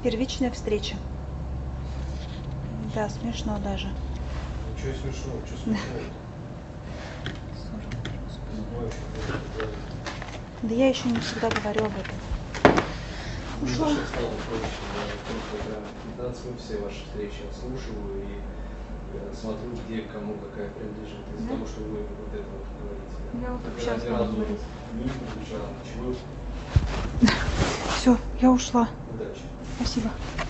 Первичная встреча. Да, смешно даже. Ничего смешного, что смешного? Да я еще не всегда говорю об этом. Ушла. Все ваши встречи отслушиваю и смотрю, где кому какая принадлежит. Из-за того, что вы вот это вот говорите. Я вот Ни сейчас разу говорю. не получала ничего. Все, я ушла. Удачи. Спасибо.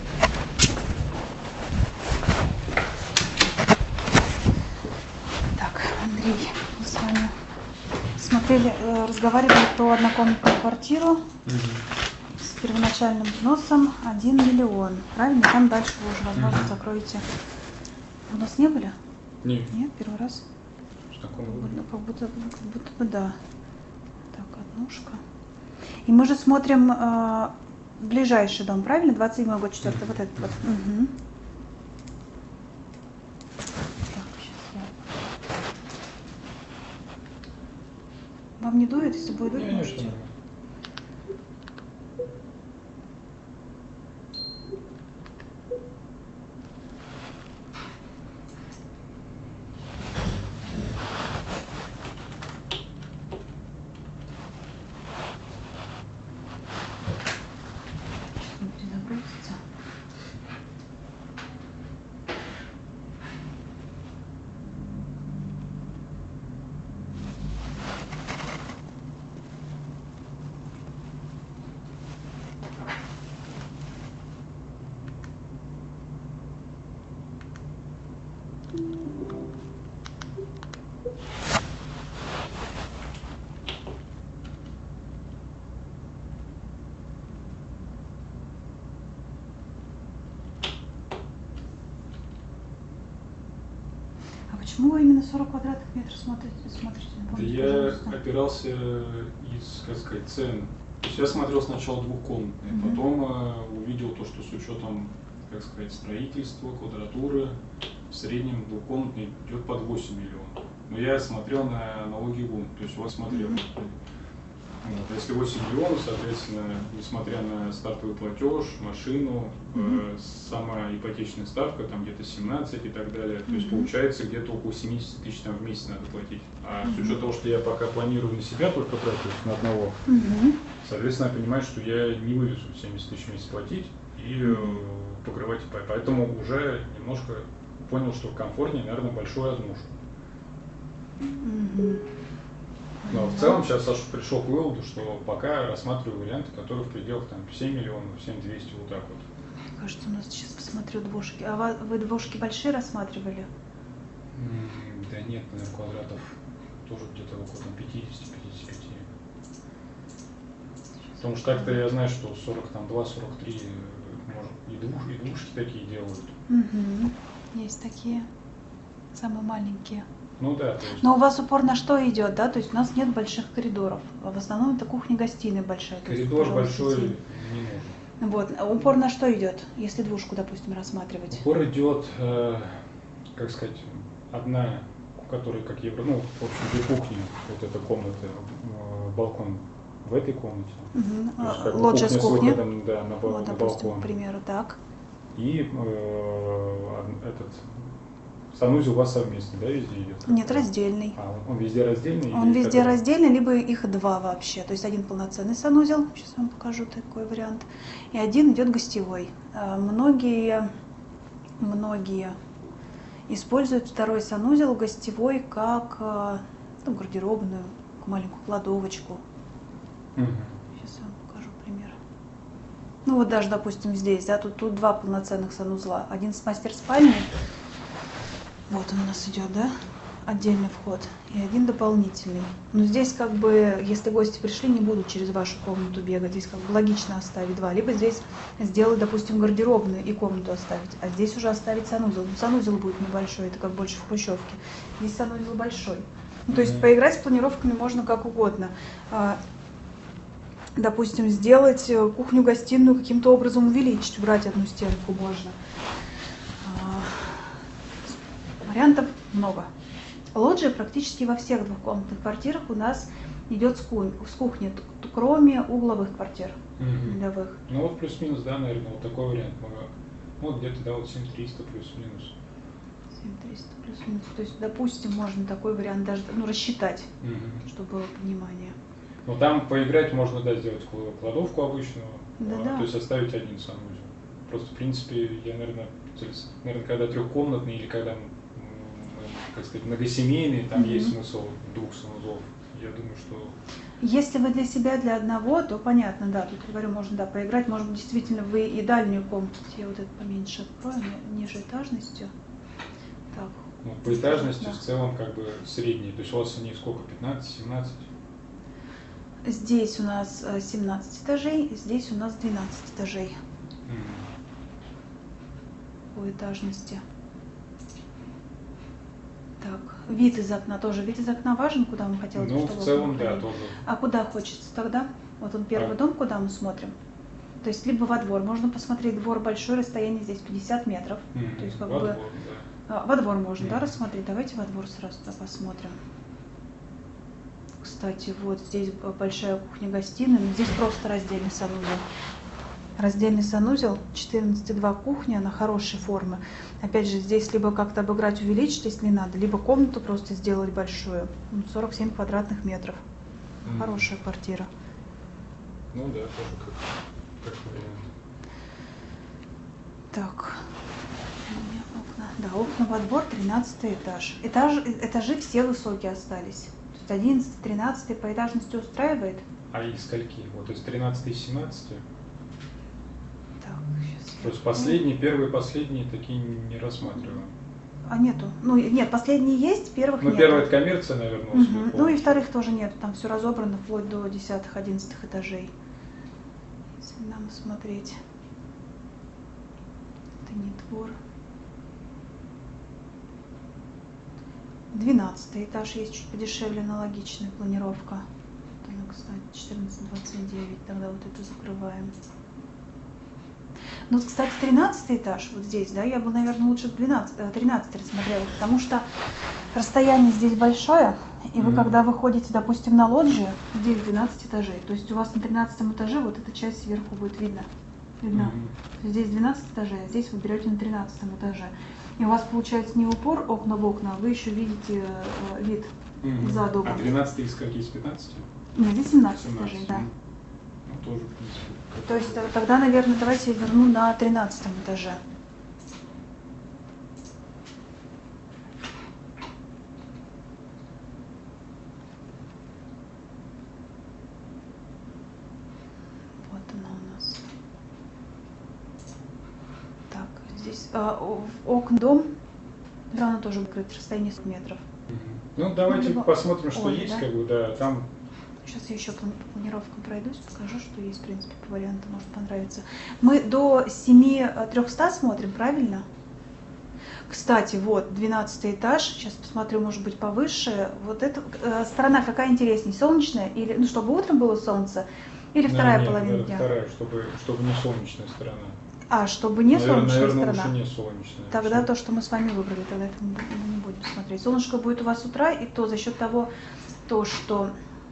Так, Андрей, мы с вами смотрели, разговаривали про однокомнатную квартиру с первоначальным взносом 1 миллион. Правильно? Там дальше вы уже, возможно, закроете. У нас не были? Нет. Нет, первый раз. Что такое? Как будто бы да. Так, однушка. И мы же смотрим ближайший дом, правильно? 27-й год, 4-й, вот этот вот. Угу. Так, сейчас я... Вам не дует? Если будет дует, можете? Загрузится. А почему вы именно 40 квадратных метров смотрите? Да Напомните, я пожалуйста. опирался из, как сказать, цен. То есть я смотрел сначала двухкомнатные, потом увидел то, что с учетом, как сказать, строительства, квадратуры, в среднем двухкомнатный идет под 8 миллионов. Но я смотрел на налоги ГУМ, то есть у вас смотрел. Вот. Если 8 миллионов, соответственно, несмотря на стартовый платеж, машину, сама ипотечная ставка, там где-то 17 и так далее, то есть получается где-то около 70 тысяч там в месяц надо платить. А с учетом того, что я пока планирую на себя только тратить, то есть на одного, соответственно, я понимаю, что я не вывезу 70 тысяч в месяц платить и покрывать ИП. Поэтому уже немножко понял, что комфортнее, наверное, большую однушку. Но в целом сейчас Саша пришел к выводу, что пока рассматриваю варианты, которые в пределах там 7 миллионов, 7200, вот так вот. Мне кажется, у нас сейчас посмотрю двушки. А вы двушки большие рассматривали? Да нет, наверное, квадратов тоже где-то около 50-55. Потому что так-то я знаю, что 42-43 может, и двушки такие делают. Есть такие, самые маленькие. Ну да, то есть... Но у вас упор на что идет, да? То есть у нас нет больших коридоров. В основном это кухня-гостиная большая. Коридор большой не нужен. Вот. А упор на что идет, если двушку, допустим, рассматривать? Упор идет, как сказать, одна, у которой, как евро, ну, в общем, две кухни, вот эта комната, балкон в этой комнате. Лоджия с кухней. Да, на Вот, допустим, балкон. к примеру, так. И этот санузел у вас совместный, да, везде идет? Нет, раздельный. А, он везде раздельный? Он везде раздельный, либо их два вообще. То есть один полноценный санузел, сейчас вам покажу такой вариант, и один идет гостевой. Многие используют второй санузел гостевой как гардеробную, как маленькую кладовочку. Сейчас я вам покажу пример. Ну вот даже, допустим, здесь, да, тут два полноценных санузла. Один с мастер-спальней, вот он у нас идет, да, отдельный вход, и один дополнительный. Но здесь как бы, если гости пришли, не будут через вашу комнату бегать, здесь как бы логично оставить два. Либо здесь сделать, допустим, гардеробную и комнату оставить, а здесь уже оставить санузел. Ну, санузел будет небольшой, это как больше в хрущевке. Здесь санузел большой. Ну, то есть поиграть с планировками можно как угодно. Допустим, сделать кухню-гостиную каким-то образом увеличить, убрать одну стенку можно. Вариантов много. Лоджия практически во всех двухкомнатных квартирах у нас идет с кухни, кроме угловых квартир, рядовых. Ну вот плюс-минус, да, наверное, вот такой вариант. Вот где-то, да, вот 7300 плюс-минус. 7300 плюс-минус. То есть, допустим, можно такой вариант даже рассчитать, чтобы было понимание. Ну там поиграть можно, да, сделать кладовку обычную, Да-да. то есть оставить один санузел. Просто, в принципе, я, наверное, когда трехкомнатный или когда, как сказать, многосемейный, там есть смысл 2 санузлов. Я думаю, что... Если вы для себя, для одного, то понятно, да, тут, говорю, можно, да, поиграть, может быть, действительно вы и дальнюю комнату, я вот это поменьше открою, ниже этажностью. Так. Ну, по этажности в целом как бы средние, то есть у вас они сколько, 15-17? Здесь у нас 17 этажей, здесь у нас 12 этажей по этажности. Так, вид из окна тоже. Вид из окна важен, куда мы хотели бы, Ну, чтобы в целом, мы да, тоже. А куда хочется тогда? Вот он первый дом, куда мы смотрим. То есть либо во двор. Можно посмотреть двор большой, расстояние здесь 50 метров. То есть как во бы... двор, да. Во двор можно, да, рассмотреть? Давайте во двор сразу посмотрим. Кстати, вот здесь большая кухня-гостиная, но здесь просто раздельный санузел. Раздельный санузел, 14,2 кухня, она хорошей формы. Опять же, здесь либо как-то обыграть, увеличить, если надо, либо комнату просто сделать большую. 47 квадратных метров. Хорошая квартира. Ну да, тоже как вариант. Так. Окна. Да, окна во двор, 13 этаж. Этажи все высокие остались. 11, 13 по этажности устраивает? А из скольки? Вот из 13 и 17? Так, сейчас. То есть последние, первые, последние такие не рассматриваем. А нету. Ну, нет, последние есть, первых нет. Ну, первая это коммерция, наверное. Ну и вторых тоже нет. Там все разобрано вплоть до 10-11 этажей. Если нам смотреть. Это не двор. 12 этаж есть чуть подешевле, аналогичная планировка. Вот она, кстати, 14,29. Тогда вот это закрываем. Ну, кстати, 13 этаж вот здесь, да, я бы, наверное, лучше 13 рассмотрела, потому что расстояние здесь большое, и вы, когда выходите, допустим, на лоджию, здесь 12 этажей, то есть у вас на 13 этаже вот эта часть сверху будет видна. Здесь 12 этажей, а здесь вы берете на 13 этаже. И у вас получается не упор окна в окна, вы еще видите вид за дом. А 13 из каких? Из 15? Нет, здесь 17 этажей, да. Ну, тоже, в принципе. То есть тогда, наверное, давайте я верну на 13 этаже. Вот она у нас. Так, здесь окна дом, да, она тоже выкрыт, расстояние 100 метров. Ну, давайте посмотрим, что Ой, есть, да? как бы, да, там. Сейчас я еще по планировкам пройдусь, покажу, что есть, в принципе, по вариантам, может понравится. Мы до 7300 смотрим, правильно? Кстати, вот, 12 этаж, сейчас посмотрю, может быть, повыше. Вот эта сторона какая интереснее, солнечная, или, ну, чтобы утром было солнце, или вторая половина дня? Вторая, чтобы не солнечная сторона. А, чтобы не солнечная сторона? Наверное, лучше не солнечная. Тогда то, что мы с вами выбрали, тогда это мы не будем смотреть. Солнышко будет у вас с утра, и то за счет того, что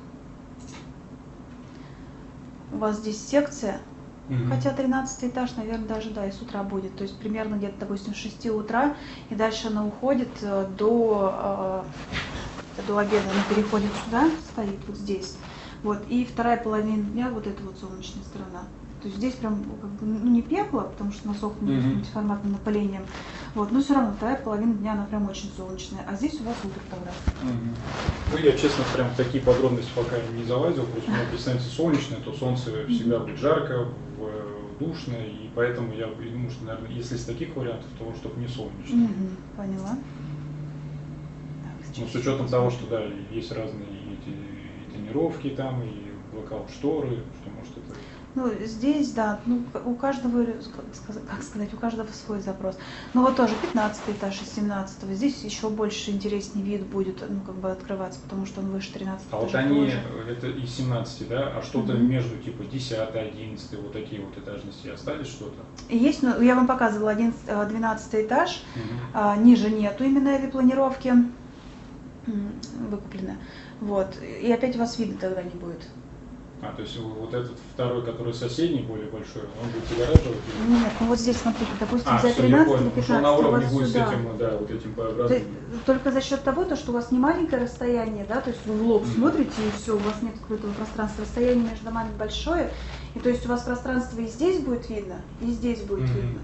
у вас здесь секция, хотя 13 этаж, наверное, даже, да, и с утра будет. То есть примерно где-то, допустим, с 6 утра, и дальше она уходит до обеда. Она переходит сюда, стоит вот здесь. Вот, и вторая половина дня вот эта вот солнечная сторона. То есть здесь прям, как бы, ну, не пекло, потому что у нас окна с форматным напылением. Вот, но все равно вторая половина дня она прям очень солнечная. А здесь у вас утро тогда. Ну, я, честно, прям в такие подробности пока не залазил. Просто, ну, если станция солнечная, то солнце всегда будет жарко, душно, и поэтому я думаю, что, наверное, если из таких вариантов, то чтобы не солнечно. Поняла. Так, ну, с учетом того, что, да, есть разные и тонировки там, и блокаут-шторы, что может это... Ну, здесь, да, ну, у каждого, как сказать, у каждого свой запрос. Ну, вот тоже 15 этаж из 17-го. Здесь еще больше интереснее вид будет, ну, как бы открываться, потому что он выше 13 этажа. А вот они, это из 17, да? А что-то между, типа, 10, 11, вот такие вот этажности остались что-то? Есть, но я вам показывала 12 этаж, ниже нету именно этой планировки. выкупленная. Вот. И опять у вас видно тогда не будет. То есть вот этот второй, который соседний, более большой, он будет загораживать? Нет, ну вот здесь, смотрите, допустим, за все, 13 или 15 на уровне у вас будет сюда. с этим, да, вот этим П-образным. Только за счет того, что у вас не маленькое расстояние, да, то есть вы в лоб смотрите, и все, у вас нет какого-то пространства, расстояние между домами большое, и то есть у вас пространство и здесь будет видно, и здесь будет видно.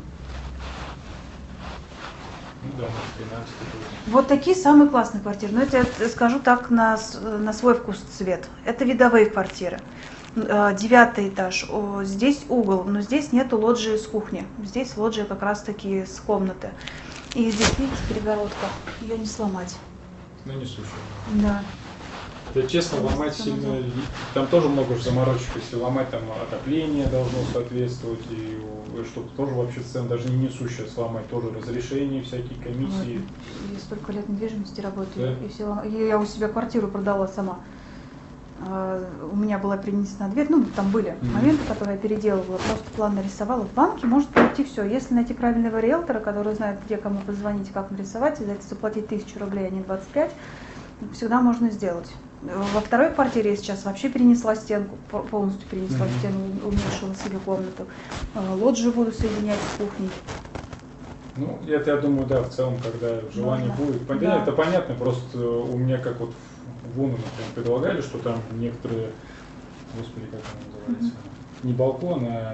Ну да, может, 13 будет. Вот такие самые классные квартиры. Но это я скажу так на свой вкус цвет. Это видовые квартиры. 9 этаж. Здесь угол, но здесь нету лоджии с кухни. Здесь лоджия как раз таки с комнаты. И здесь, видите, перегородка. Ее не сломать. Ну, не сущая. Да. Да, честно, ломать сильно, там тоже много заморочек, если ломать, там отопление должно соответствовать, и чтобы тоже вообще цен даже не несущее сломать, тоже разрешения, всякие комиссии. Вот. Я столько лет недвижимости работаю, да? и все, я у себя квартиру продала сама. У меня была принесена дверь, ну там были моменты, которые я переделывала, просто план нарисовала. В банке может пройти все. Если найти правильного риэлтора, который знает, где кому позвонить, как нарисовать, и за это заплатить 1000 рублей, а не 25, всегда можно сделать. Во второй квартире я сейчас вообще перенесла стенку, полностью перенесла стену, уменьшила себе комнату. Лоджию буду соединять с кухней. Ну, это, я думаю, да, в целом, когда желание будет. Да. Это понятно, просто у меня как вот в УНО, например, предлагали, что там некоторые, господи, как она называется, не балкон, а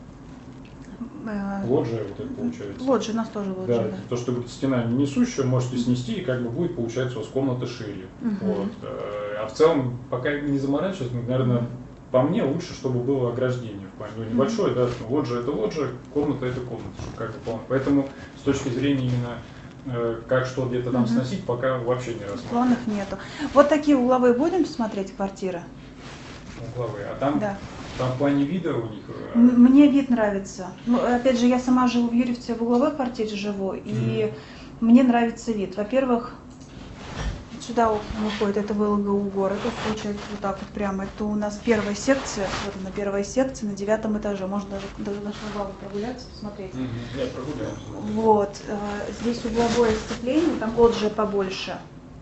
лоджия, вот это получается. Лоджия, у нас тоже лоджия. Да, то, что будет стена не несущая, можете снести, и как бы будет, получается, у вас комната шире. Вот. А в целом, пока не заморачиваться, наверное, по мне лучше, чтобы было ограждение в плане. Ну, небольшое, да, лоджия это лоджия, комната это комната, чтобы как бы полно. Поэтому с точки зрения именно как что где-то там сносить, пока вообще не рассматриваю. Планов нету. Вот такие угловые будем смотреть квартиры? Угловые. А там, да. Там в плане вида у них? Мне вид нравится. Ну, опять же, я сама живу в Юрьевце, в угловой квартире живу, и мне нравится вид. Во-первых, сюда выходит, это ВЛГУ город, это получается вот так вот прямо. Это у нас первая секция, вот она первая секция на 9 этаже. Можно даже на шлагбауму прогуляться, посмотреть. Я прогуляюсь. Вот. Здесь угловое сцепление, там лоджия побольше.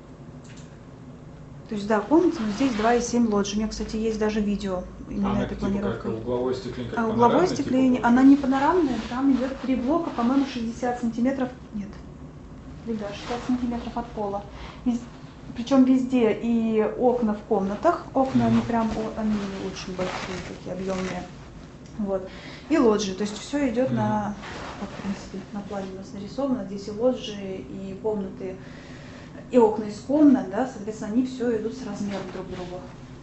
То есть, да, комната, но здесь 2,7 лоджии. У меня, кстати, есть даже видео именно этой планировкой. Угловое стекление, как угловое стекление, она не панорамная, там идет 3 блока, по-моему, 60 сантиметров, нет, да, 60 сантиметров от пола. Причем везде и окна в комнатах, окна они прям, они очень большие, такие объемные. Вот. И лоджии, то есть все идет на, в принципе, на плане у нас нарисовано, здесь и лоджии, и комнаты, и окна из комнат, да, соответственно, они все идут с размером друг друга.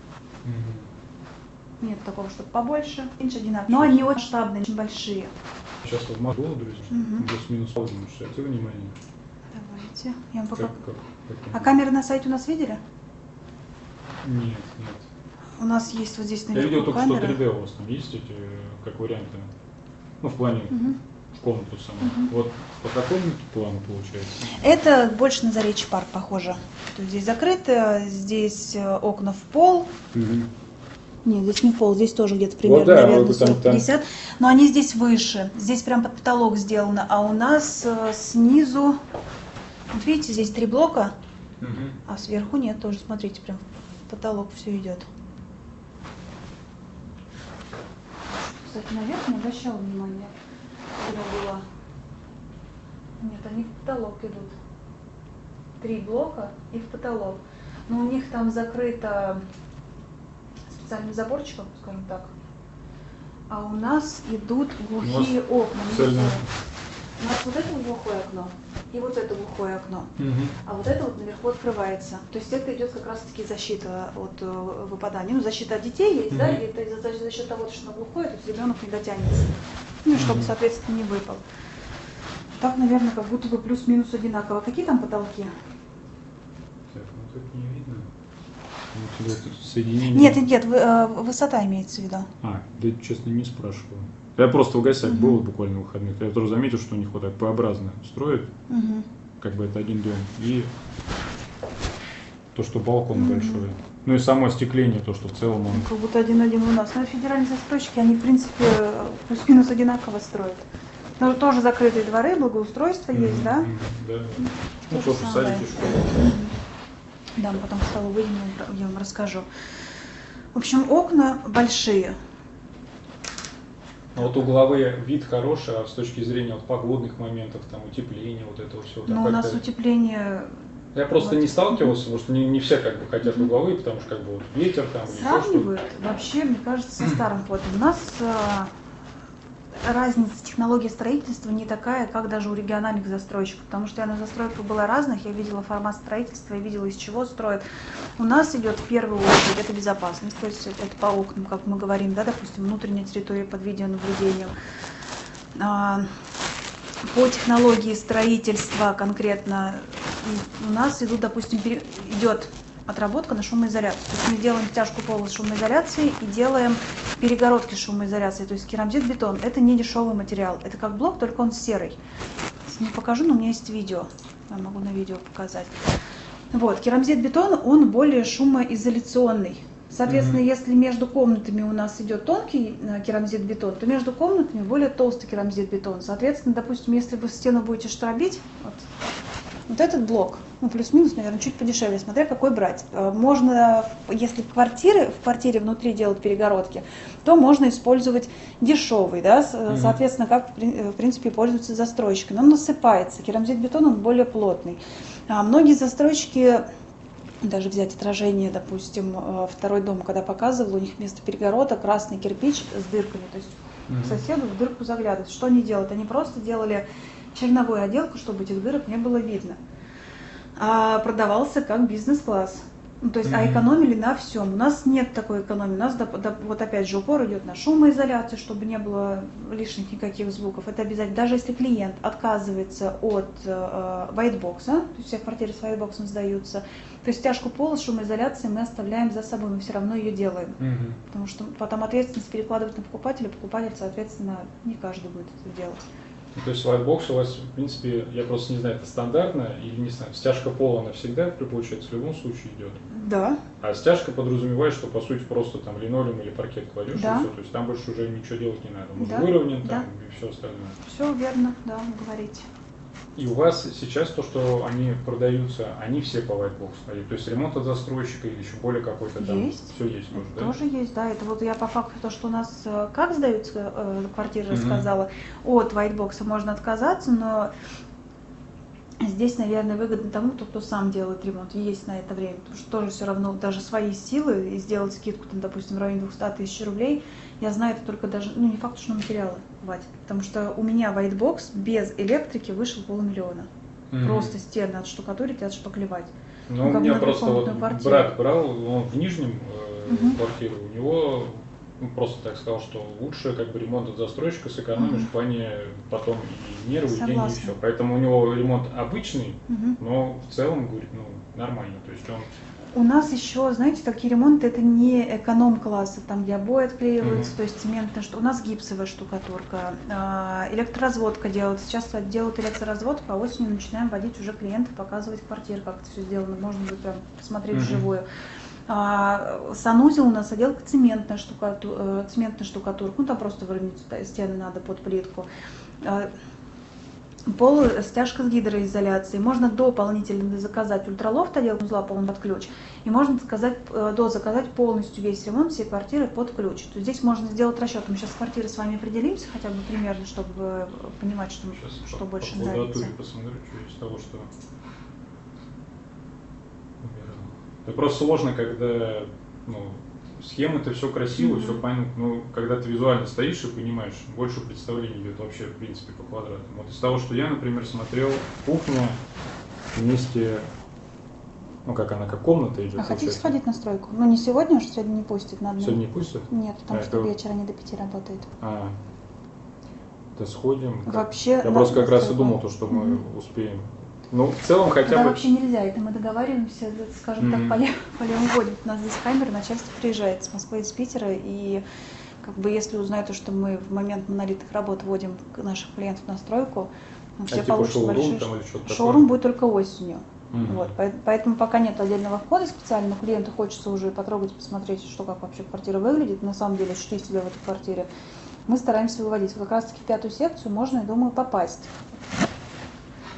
Нет такого, чтобы побольше, меньше одинаково. Но они очень масштабные, очень большие. Сейчас в Москву, друзья, плюс-минус полдень, обратите внимание. Давайте, я вам покажу. А камеры на сайте у нас видели? Нет. У нас есть вот здесь наверху камеры. Я видел только, что 3D у вас там есть эти, как варианты, ну, в плане в комнату саму. Вот по какому плану получается? Это больше на Заречье парк похоже. То есть здесь закрыто, здесь окна в пол. Нет, здесь не пол, здесь тоже где-то примерно, вот, да, наверное, 40-50. Но они здесь выше, здесь прям под потолок сделано. А у нас снизу, вот видите, здесь 3 блока, а сверху нет, тоже, смотрите, прям в потолок все идет. Кстати, наверх не обращала внимания, куда была. Нет, они в потолок идут. 3 блока и в потолок. Но у них там закрыто специальным заборчиком, скажем так. А у нас идут глухие окна. У нас вот это глухое окно и вот это глухое окно. А вот это вот наверху открывается. То есть это идет как раз таки защита от выпадания. Ну, защита от детей есть, да, и это за счет того, что оно глухое, то есть ребенок не дотянется. Ну, чтобы, соответственно, не выпал. Так, наверное, как будто бы плюс-минус одинаково. Какие там потолки? Так, ну тут не видно. Соединение... Нет, высота имеется в виду. Да, честно, не спрашиваю. Я просто в гостях был буквально в выходных. Я тоже заметил, что у них вот так П-образно строят. Как бы это один дом. И то, что балкон большой. Ну и само остекление, то, что в целом он... Как будто один-один у нас. Но федеральные застройщики, они, в принципе, плюс-минус одинаково строят. Но тоже закрытые дворы, благоустройство есть, да? Да. Ну, тоже садики, школы. Да, мы потом к столу выйдем, я вам расскажу. В общем, окна большие. Вот угловой вид хороший, а с точки зрения вот погодных моментов, там утепления, вот этого всего. Но у нас утепление... Я просто не сталкивался, потому что не все как бы хотят угловые, потому что как бы вот ветер там... Сравнивают, вообще, мне кажется, со старым кодом. У нас разница технологии строительства не такая, как даже у региональных застройщиков, потому что я на застройках была разных, я видела формат строительства, я видела, из чего строят. У нас идет в первую очередь это безопасность, то есть это по окнам, как мы говорим, да, допустим, внутренняя территория под видеонаблюдением. По технологии строительства конкретно у нас идут, допустим, идет отработка на шумоизоляцию. То есть мы делаем стяжку пола с шумоизоляцией и делаем перегородки с шумоизоляцией. То есть керамзит-бетон – это не дешевый материал. Это как блок, только он серый. Не покажу, но у меня есть видео. Я могу на видео показать. Вот, керамзит-бетон, он более шумоизоляционный. Соответственно, если между комнатами у нас идет тонкий керамзит-бетон, то между комнатами более толстый керамзит-бетон. Соответственно, допустим, если вы стену будете штробить, вот этот блок, ну, плюс-минус, наверное, чуть подешевле, смотря какой брать. Можно, если в квартире внутри делать перегородки, то можно использовать дешевый, да, соответственно, как, в принципе, пользуются застройщиками. Он насыпается, керамзит-бетон, он более плотный. Многие застройщики, даже взять отражение, допустим, второй дом, когда показывал, у них вместо перегородок красный кирпич с дырками, то есть соседу в дырку заглядывать. Что они делают? Они просто делали черновую отделку, чтобы этих дырок не было видно. А продавался как бизнес-класс. Ну, то есть, экономили на всем. У нас нет такой экономии. У нас, вот опять же, упор идет на шумоизоляцию, чтобы не было лишних никаких звуков. Это обязательно. Даже если клиент отказывается от вайтбокса, то есть все квартиры с вайтбоксом сдаются, то есть стяжку пола с шумоизоляцией мы оставляем за собой, мы все равно ее делаем. Потому что потом ответственность перекладывать на покупателя, покупатель, соответственно, не каждый будет это делать. То есть whitebox у вас, в принципе, я просто не знаю, это стандартно или не знаю, стяжка пола она всегда, получается, в любом случае идет? Да. А стяжка подразумевает, что по сути просто там линолеум или паркет кладешь, да. И все, то есть там больше уже ничего делать не надо, он да. выровнен да. там и все остальное. Все верно, да, вы говорите. И у вас сейчас то, что они продаются, они все по whitebox, то есть ремонт от застройщика или еще более какой-то там? Есть. Все есть тоже, да? Тоже есть, да. Это вот я по факту то, что у нас как сдаются квартиры, рассказала. От whitebox можно отказаться, но здесь, наверное, выгодно тому, кто сам делает ремонт, есть на это время, потому что тоже все равно даже свои силы и сделать скидку, там, допустим, в районе 200 тысяч рублей, я знаю это только даже, ну не факт, что на материалы хватит, потому что у меня whitebox без электрики вышел 500 000. Просто стены отштукатурить и отшпаклевать. Ну, у меня просто вот брат брал, он в Нижнем квартиру, у него просто так сказал, что лучше как бы ремонт от застройщика сэкономишь в плане потом и нервы, и деньги, и все. Поэтому у него ремонт обычный, но в целом, говорит, ну, нормально. То есть он... У нас еще, знаете, такие ремонты, это не эконом-классы, там где обои отклеиваются, то есть цементная, что у нас гипсовая штукатурка, электроразводка делается. Сейчас делают электроразводку, а осенью начинаем водить уже клиентов, показывать квартиры, как это все сделано, можно будет прям посмотреть вживую. Санузел у нас отделка цементная штукатурка, ну там просто выровнять стены надо под плитку. Пол стяжка с гидроизоляцией. Можно дополнительно заказать ультралофт отделку узла полный под ключ. И можно заказать полностью весь ремонт всей квартиры под ключ. То есть здесь можно сделать расчет. Мы сейчас с квартирой с вами определимся, хотя бы примерно, чтобы понимать, что больше нравится. Посмотрю, что из того, что... Это просто сложно, когда схемы-то все красиво, все понятно, но когда ты визуально стоишь и понимаешь, больше представлений идет вообще, в принципе, по квадратам. Вот из того, что я, например, смотрел, кухня вместе, как она, как комната идет. А хотите сходить на стройку? Ну, не сегодня, уже сегодня не пустят, надо. Сегодня не пустят? Нет, потому что вечера не до 5 работает. То сходим. Вообще, я просто как раз и думал, что мы успеем. Ну, в целом хотя бы... вообще нельзя, это мы договариваемся, скажем так, по левому ходу. У нас здесь камера, начальство приезжает с Москвы, из Питера, и как бы если узнают, что мы в момент монолитных работ вводим наших клиентов на стройку, все получат большие... Шоурум будет только осенью. Вот, поэтому пока нет отдельного входа специального, клиенту хочется уже потрогать, посмотреть, что как вообще квартира выглядит, на самом деле ощутить себя в этой квартире. Мы стараемся выводить. Как раз таки в 5-ю секцию можно, я думаю, попасть.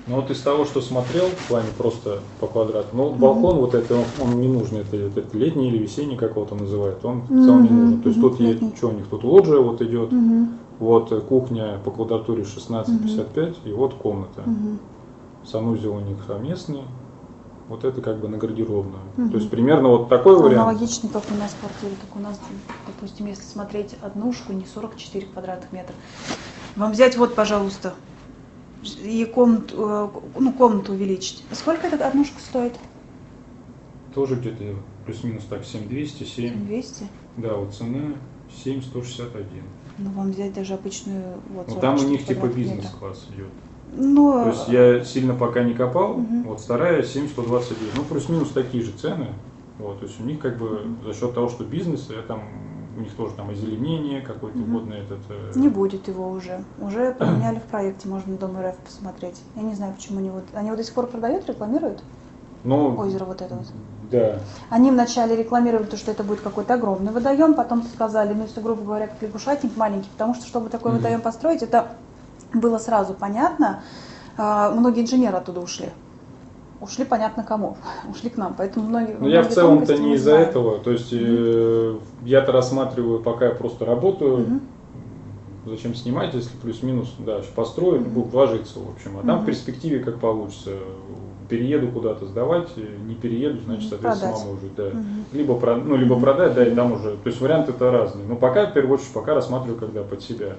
Ну вот из того, что смотрел, в плане просто по квадрату, ну балкон вот это, он не нужен, это летний или весенний, как его там называют, он в целом не нужен. То есть тут есть, что у них тут лоджия вот идет, вот кухня по квадратуре 16,55 и вот комната. Санузел у них совместный, вот это как бы на гардеробную. То есть примерно вот такой вариант. Аналогичный, как у нас в квартире, как у нас, допустим, если смотреть однушку, не 44 квадратных метра. Вам взять вот, пожалуйста, и комнату, комнату увеличить. Сколько эта однушка стоит? Тоже где-то плюс-минус так 7200, 7200? Да, вот цена 7161. Ну, вам взять даже обычную, вот, Ну, там у них типа квадратных бизнес-класс идет. Но... То есть я сильно пока не копал, вот вторая 7129, ну плюс-минус такие же цены, вот, то есть у них как бы за счет того, что бизнес, там, у них тоже там озеленение какой-то водный этот... Не будет его уже поменяли в проекте, можно Дом РФ посмотреть. Я не знаю, почему они его до сих пор продают, рекламируют? Ну, озеро вот это вот. Да. Они вначале рекламировали то, что это будет какой-то огромный водоем, потом сказали, ну если, грубо говоря, как лягушатник маленький, потому что, чтобы такой водоем построить, это было сразу понятно. Многие инженеры оттуда ушли. Ушли понятно кому. Ушли к нам. Поэтому многие. Ну я в целом-то не из-за этого. То есть я-то рассматриваю, пока я просто работаю. Зачем снимать, если плюс-минус, да, построить, будут вложиться, в общем. А там в перспективе как получится. Перееду куда-то сдавать, не перееду, значит, соответственно, мама уже, да. Либо продать, да, и там уже. То есть варианты это разные. Но пока, в первую очередь, пока рассматриваю, когда под себя.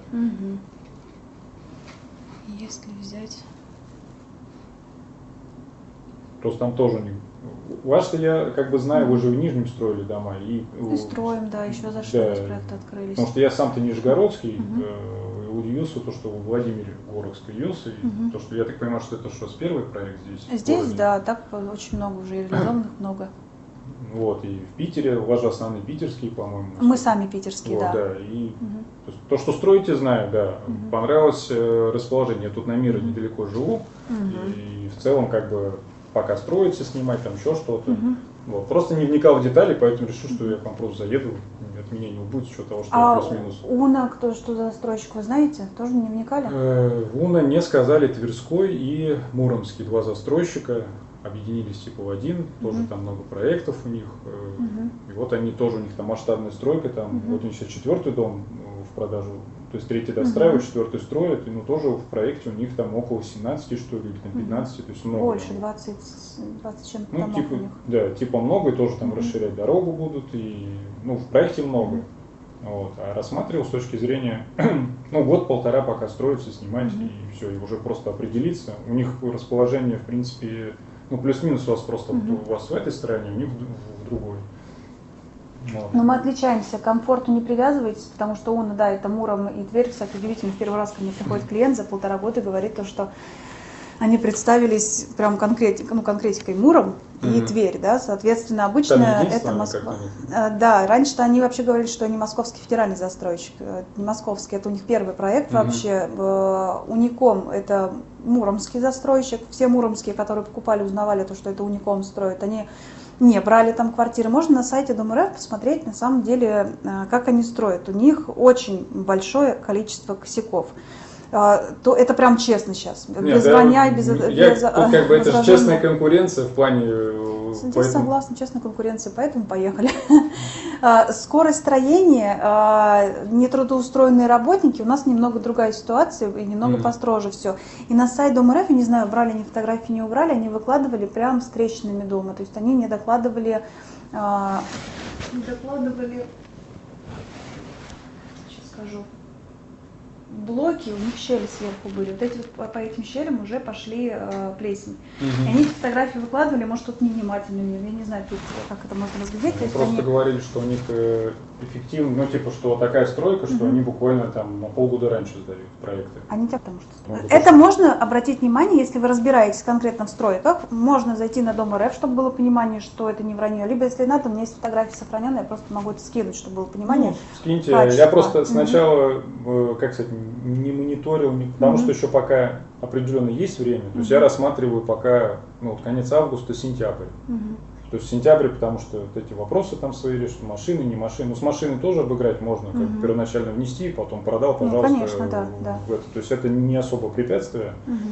Если взять. Просто там тоже не. Вас-то я как бы знаю, вы же в Нижнем строили дома. И строим, да, еще за что проекты открылись. Потому что я сам-то нижегородский, удивился, то, что в Владимире Городской ЮС, и то, что я так понимаю, что это что, с первый проект здесь? Здесь, да, так очень много уже реализованных, много. Вот, и в Питере, у вас же основные питерские, по-моему. Мы сами питерские, вот, да. И то, что строите, знаю, да. Понравилось расположение. Я тут на Мира недалеко живу, и в целом как бы пока строится, снимать там еще что-то. Вот. Просто не вникал в детали, поэтому решил, что я к вам просто заеду, от меня не убудет с учетом того, что плюс-минус. УНА, что за застройщик, вы знаете? Тоже не вникали? В УНА мне сказали Тверской и Муромский, два застройщика, объединились типа в один, тоже там много проектов у них. И вот они тоже, у них там масштабная стройка, там вот у них сейчас 4-й дом в продажу. То есть 3-й достраивают, 4-й строят, и тоже в проекте у них там около 17, что ли, или там 15, то есть много. Больше, 20 чем-то домов типа, у них. Да, типа много, и тоже там расширять дорогу будут, и в проекте много. Вот. А рассматривал с точки зрения, год-полтора пока строится, снимать, и все, и уже просто определиться. У них расположение, в принципе, плюс-минус у вас просто у вас в этой стороне, у них в другой. Вот. Но мы отличаемся, к комфорту не привязывайтесь, потому что УНА, да, это Муром и Тверь, кстати, удивительно, в первый раз ко мне приходит клиент за 1,5 года и говорит то, что они представились прям конкретикой Муром и Тверь, да, соответственно, обычно это Москва. Да, раньше-то они вообще говорили, что они московский федеральный застройщик, не московский, это у них первый проект вообще, Уником это муромский застройщик, все муромские, которые покупали, узнавали то, что это Уником строит, они не брали там квартиры. Можно на сайте Дом РФ посмотреть, на самом деле, как они строят. У них очень большое количество косяков. То это прям честно сейчас. Без вранья, без это честная конкуренция в плане. Здесь согласна, честная конкуренция, поэтому поехали. Скорость строения, нетрудоустроенные работники, у нас немного другая ситуация и немного построже все. И на сайт Дом РФ, я не знаю, брали они фотографии, не убрали, они выкладывали прям встречными дома. То есть они не докладывали, сейчас скажу, блоки, у них щели сверху были. Вот эти по этим щелям уже пошли плесень. И они эти фотографии выкладывали, может, тут невнимательно, я не знаю, как это можно разглядеть. Просто говорили, что у них эффективно, что такая стройка, что они буквально там на полгода раньше сдают проекты. Они потому что это можно обратить внимание, если вы разбираетесь конкретно в стройках, можно зайти на Дом РФ, чтобы было понимание, что это не вранье. Либо, если надо, у меня есть фотографии сохраненные, я просто могу это скинуть, чтобы было понимание. Скиньте. Я просто сначала, как сказать, не мониторил, потому что еще пока определенно есть время. То есть я рассматриваю пока конец августа, сентябрь. То есть сентябрь, потому что вот эти вопросы там свои решат, машины, не машины. С машины тоже обыграть можно, как первоначально внести, потом продал, пожалуйста. Конечно, да. То есть это не особо препятствие.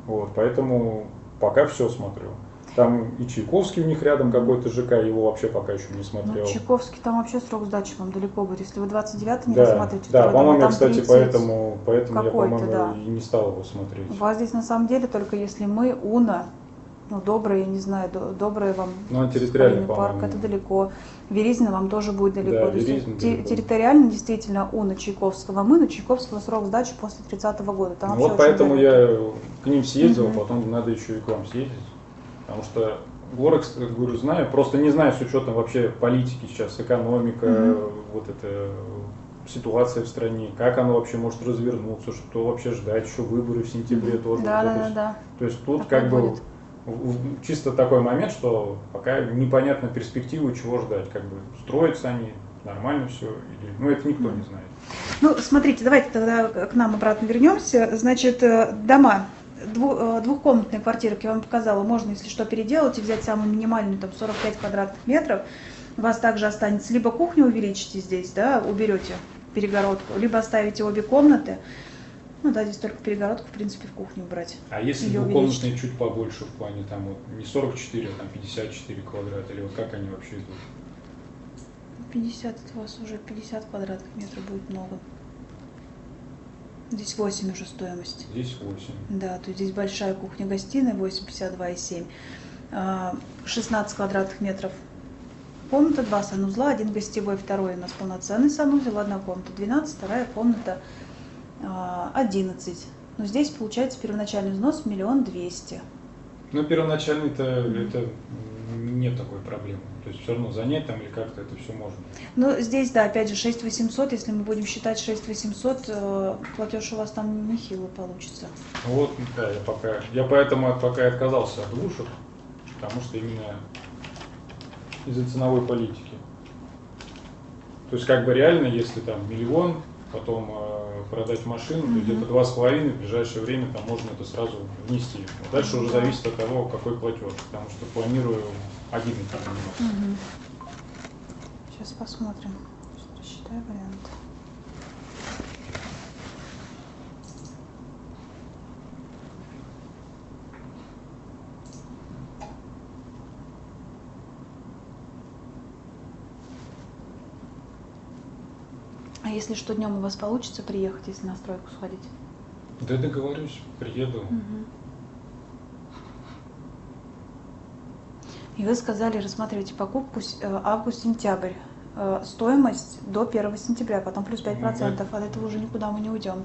Вот, поэтому пока все смотрю. Там и Чайковский у них рядом какой-то ЖК, его вообще пока еще не смотрел. Ну, Чайковский, там вообще срок сдачи вам далеко будет. Если вы 29-й не Да, рассматриваете, да, второй дом, по-моему, там кстати, 30 поэтому я, какой-то, по-моему, да. и не стал его смотреть. У вас здесь на самом деле только если мы, Уна, ну, Доброе, я не знаю, Доброе вам, Ну, территориально, Спальный парк, по-моему. это далеко. Веризино вам тоже будет далеко. Да, То есть Веризино далеко. территориально действительно Уна, Чайковского, мы, но Чайковского срок сдачи после 30-го года. Там Ну, вообще вот очень поэтому далеко. я к ним съездил, Мгм. потом надо еще и к вам съездить. Потому что Лорекс, как говорю, знаю, просто не знаю с учетом вообще политики сейчас, экономика, Мгм. вот эта ситуация в стране, как она вообще может развернуться, что вообще ждать, еще выборы в сентябре тоже. Да, уже. да, То да, есть- да. То есть тут Такое как бы будет. чисто такой момент, что пока непонятно перспективы, чего ждать, как бы строятся они, нормально все, или, ну это никто не знает. Ну, смотрите, давайте тогда к нам обратно вернемся. Значит, дома, двухкомнатные квартиры, как я вам показала, можно, если что, переделать и взять самую минимальную, там, 45 квадратных метров. У вас также останется либо кухню увеличите здесь, да, уберете перегородку, либо оставите обе комнаты. Ну да, здесь только перегородку, в принципе, в кухню убрать. А если Или двухкомнатные чуть побольше в плане там вот не 44, а там 54 квадрата, или вот как они вообще идут? 50, это у вас уже 50 квадратных метров будет много. Здесь 8 уже стоимость. Здесь 8. Да, то есть здесь большая кухня-гостиная, 8,52,7. 16 квадратных метров. Комната, 2 санузла, 1 гостевой, второй у нас полноценный санузел, 1 комната 12, вторая комната 11. Но здесь получается первоначальный взнос 1 200 000. Но первоначально-то это нет такой проблемы. То есть все равно занять там или как-то это все можно. Но здесь, да, опять же, 6800, если мы будем считать 6800, платеж у вас там нехило получится. Вот, да, я поэтому пока и отказался от двушек, потому что именно из-за ценовой политики. То есть как бы реально, если там 1 000 000, потом продать машину, то где-то 2,5 в ближайшее время там можно это сразу внести. Вот дальше уже зависит от того, какой платеж, потому что планирую один заниматься. Сейчас посмотрим. Сейчас рассчитаю вариант. А если что, днем у вас получится приехать, если на стройку сходить? Да договорюсь, приеду. И вы сказали, рассматриваете покупку август-сентябрь. Стоимость до 1 сентября, потом плюс 5%. От этого уже никуда мы не уйдем.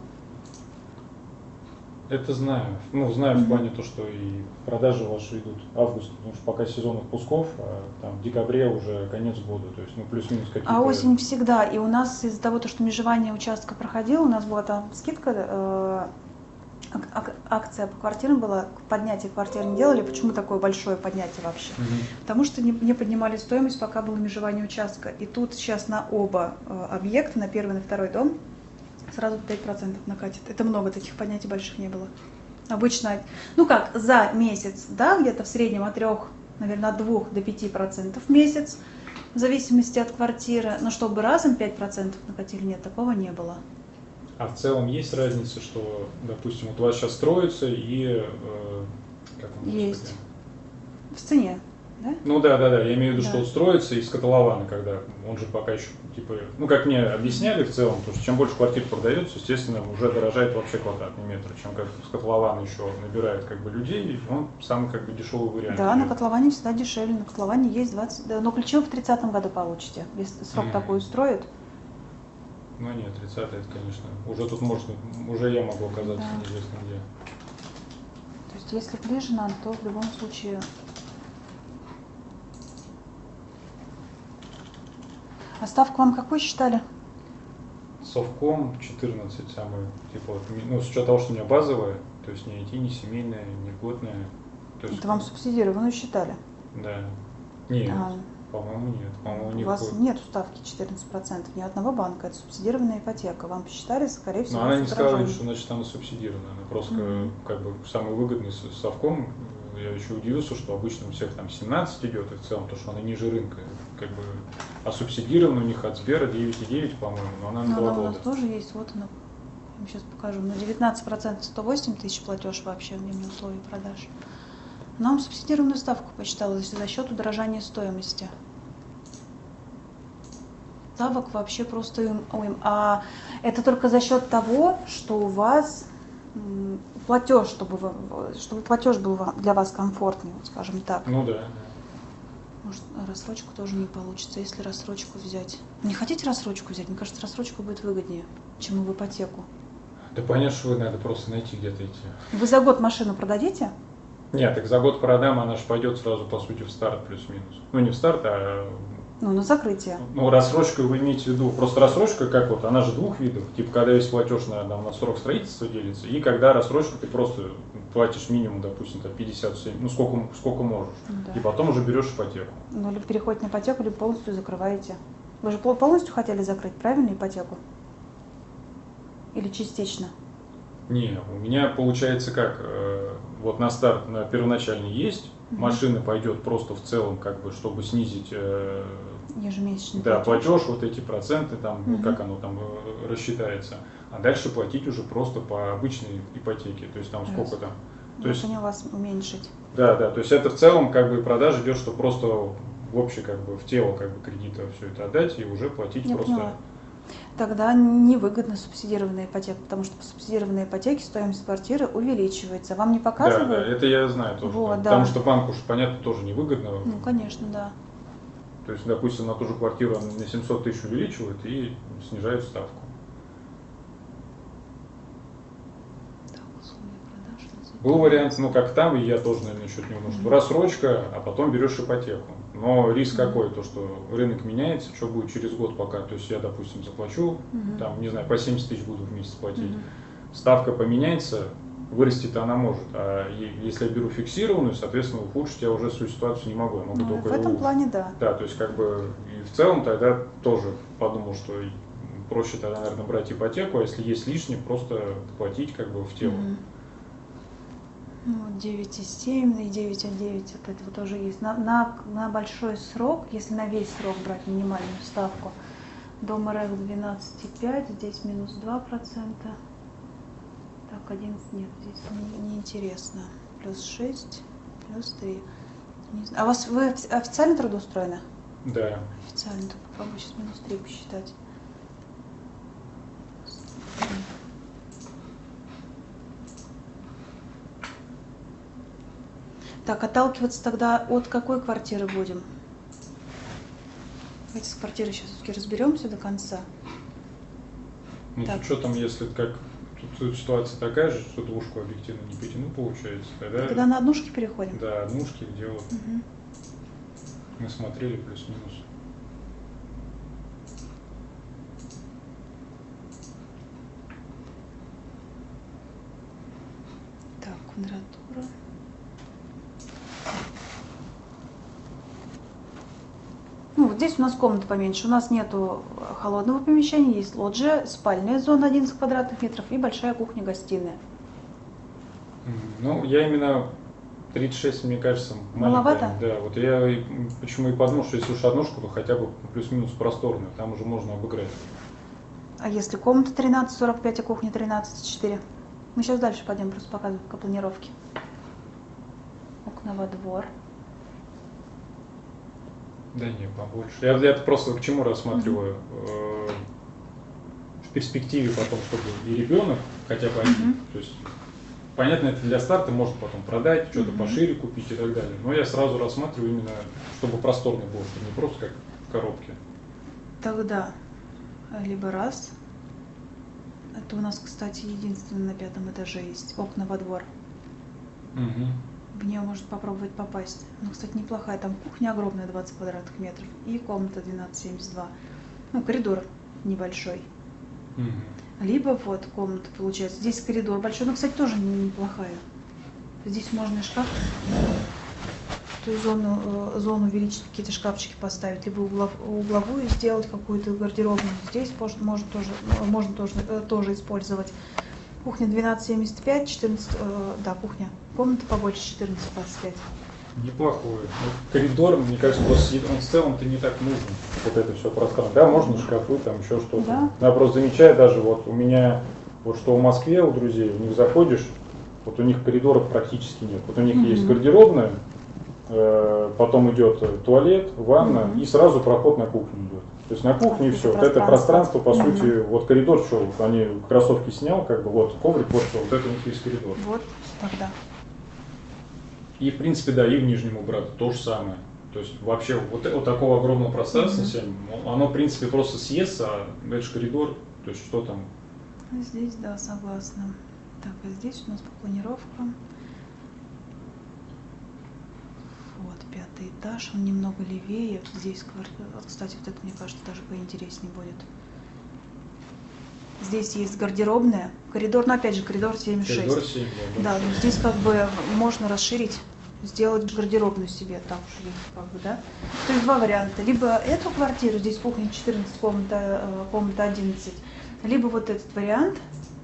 Это знаю. Ну, знаю в плане то, что и продажи ваши идут август, потому что пока сезон отпусков, а там в декабре уже конец года, то есть ну плюс-минус какие-то. А осень всегда. И у нас из-за того, что межевание участка проходило, у нас была там скидка, акция по квартирам была, поднятие квартир не делали. Почему такое большое поднятие вообще? Потому что не поднимали стоимость, пока было межевание участка. И тут сейчас на оба объекта, на первый и на второй дом, сразу 5% накатит. Это много, таких поднятий больших не было. Обычно, ну как, за месяц, да, где-то в среднем от 3, наверное, от 2 до 5% в месяц, в зависимости от квартиры. Но чтобы разом 5% накатили, нет, такого не было. А в целом есть разница, что, допустим, вот у вас сейчас строится и как он, Есть. В цене, да? Ну да, я имею в виду, Да. что вот строится из котлована, когда он же пока еще, типа, ну как мне объясняли в целом, то что чем больше квартир продается, естественно, уже дорожает вообще квадратный метр, чем как с котлована еще набирает как бы людей, он самый как бы дешевый вариант. Да, на идет. котловане всегда дешевле. На котловане есть 20, да, но ключи вы в 30-м году получите, если срок такой устроит. Ну нет, 30-е это, конечно, уже тут можно, уже я могу оказаться Да. неизвестно где. То есть если ближе нам, то в любом случае... А ставку вам какой считали? Совком 14 самый, типа, вот, ну, с учетом того, что у меня базовая, то есть не IT, не семейная, не льготная. То есть, Это вам субсидированную считали? Да. Нет, А, по-моему, нет. По-моему, у никакой. вас нет ставки 14% ни одного банка, это субсидированная ипотека. Вам посчитали, скорее всего, Но она с не сказала, отражением. что значит она субсидирована. Она просто как бы самый выгодный совком. Я еще удивился, что обычно у всех там 17 идет, и в целом то, что она ниже рынка. Как бы, а субсидирована у них от Сбера 9,9, по-моему, но она на Ну, 2 она у нас года. тоже есть, вот она, вам сейчас покажу. На 19% 108 тысяч платеж вообще вне условий продаж. Нам субсидированную ставку посчитала за счет удорожания стоимости. Ставок вообще просто им. А это только за счет того, что у вас платеж, чтобы платеж был для вас комфортнее, скажем так. Ну да. Может, рассрочку тоже не получится, если рассрочку взять. Не хотите рассрочку взять? Мне кажется, рассрочку будет выгоднее, чем в ипотеку. Да понятно, что надо просто найти где-то идти. Вы за год машину продадите? Нет, так за год продам, она же пойдет сразу, по сути, в старт плюс-минус. Ну, не в старт, а... Ну, на закрытие. Ну, рассрочку вы имеете в виду, просто рассрочка как вот, она же двух видов. Типа, когда есть платеж на срок строительства делится, и когда рассрочку ты просто платишь минимум, допустим, 57, ну, сколько можешь. Да. И потом уже берешь ипотеку. Ну, либо переходите на ипотеку, либо полностью закрываете. Вы же полностью хотели закрыть, правильно, ипотеку? Или частично? Не, у меня получается как, вот на старт, на первоначальный есть, машина пойдет просто в целом, как бы, чтобы снизить Ежемесячный платеж, вот эти проценты, там, как оно там рассчитается, а дальше платить уже просто по обычной ипотеке, то есть там сколько там. То есть, поняла, вас уменьшить. Да, то есть это в целом как бы продажа идет, что просто в общий, как бы, в тело как бы кредита все это отдать и уже платить Я просто. поняла. Тогда невыгодно субсидированная ипотека, потому что по субсидированной ипотеке стоимость квартиры увеличивается. Вам не показывают? Да, это я знаю тоже. Вот, да. Потому что банку уж, понятно, тоже невыгодно. Ну, конечно, да. То есть, допустим, на ту же квартиру на 700 тысяч увеличивают и снижают ставку. Так, условия продаж. Был вариант, ну как там, и я тоже, наверное, насчет него, что рассрочка, а потом берешь ипотеку. Но риск какой, то что рынок меняется, что будет через год пока, то есть я, допустим, заплачу, там, не знаю, по 70 тысяч буду в месяц платить, ставка поменяется, вырасти-то она может, а если я беру фиксированную, соответственно, ухудшить я уже свою ситуацию не могу, я могу только в этом плане, да. Да, то есть как бы и в целом тогда тоже подумал, что проще тогда, наверное, брать ипотеку, а если есть лишнее, просто платить как бы в тело. Ну, 9,7 и 9,9 от этого тоже есть. На большой срок, если на весь срок брать минимальную ставку, дом РФ 12,5, здесь минус 2%. Так, 11 нет, здесь не интересно. Плюс 6, плюс 3. Не знаю. А вы официально трудоустроены? Да. Официально, так попробую сейчас минус 3 посчитать. Так, отталкиваться тогда от какой квартиры будем? Давайте с квартирой сейчас все-таки разберемся до конца. Ну, с учетом, если как тут ситуация такая же, что двушку объективно не потяну, получается. Тогда на однушки переходим? Да, однушки, где вот мы смотрели плюс-минус. Так, квадратура. Ну, вот здесь у нас комната поменьше. У нас нету холодного помещения, есть лоджия, спальная зона 11 квадратных метров и большая кухня-гостиная. Ну, я именно 36, мне кажется, маленькая. Маловато? Да, вот я почему и подумал, что если уж однушку, то хотя бы плюс-минус просторную, там уже можно обыграть. А если комната 13,45, а кухня 13,4? Мы сейчас дальше пойдем, просто показываю по планировке. Окна во двор. Да не, побольше. Я просто к чему рассматриваю? В перспективе потом, чтобы и ребенок хотя бы один. То есть, понятно, это для старта можно потом продать, что-то пошире купить и так далее. Но я сразу рассматриваю именно, чтобы просторный был, чтобы не просто как в коробке. Тогда либо раз. Это у нас, кстати, единственное на 5-м этаже есть. Окна во двор. В нее можно попробовать попасть. Ну, кстати, неплохая. Там кухня огромная, 20 квадратных метров. И комната 12,72. Ну, коридор небольшой. Либо вот комната получается. Здесь коридор большой. Ну, кстати, тоже неплохая. Здесь можно и шкаф. То есть зону увеличить, какие-то шкафчики поставить. Либо угловую сделать какую-то гардеробную. Здесь можно тоже использовать. Кухня 12,75, 14, да, кухня. Комната побольше 14,25. Неплохой. Вот коридор, мне кажется, он в целом-то не так нужен. Вот это все пространство. Да, можно шкафы, там еще что-то. Да. Я просто замечаю, даже вот у меня Вот что в Москве у друзей, у них заходишь, вот у них коридоров практически нет. Вот у них есть гардеробная, потом идет туалет, ванна и сразу проход на кухню идет. То есть на кухне и все. Вот это пространство, по сути, вот коридор, что они кроссовки снял, как бы вот коврик, вот что, вот это у них есть коридор. Вот тогда. И в принципе, да, и в Нижнем убрать то же самое. То есть вообще вот такого огромного пространства, оно в принципе просто съестся, а дальше коридор, то есть что там. Здесь, да, согласна. Так, а здесь у нас планировка. Вот, 5-й этаж, он немного левее. Здесь, кстати, вот это, мне кажется, даже поинтереснее будет. Здесь есть гардеробная, коридор, но опять же коридор 7,6. Коридор 7, да, но здесь как бы можно расширить, сделать гардеробную себе, там уже как бы, да. То есть два варианта. Либо эту квартиру, здесь кухня 14, комната 11, либо вот этот вариант.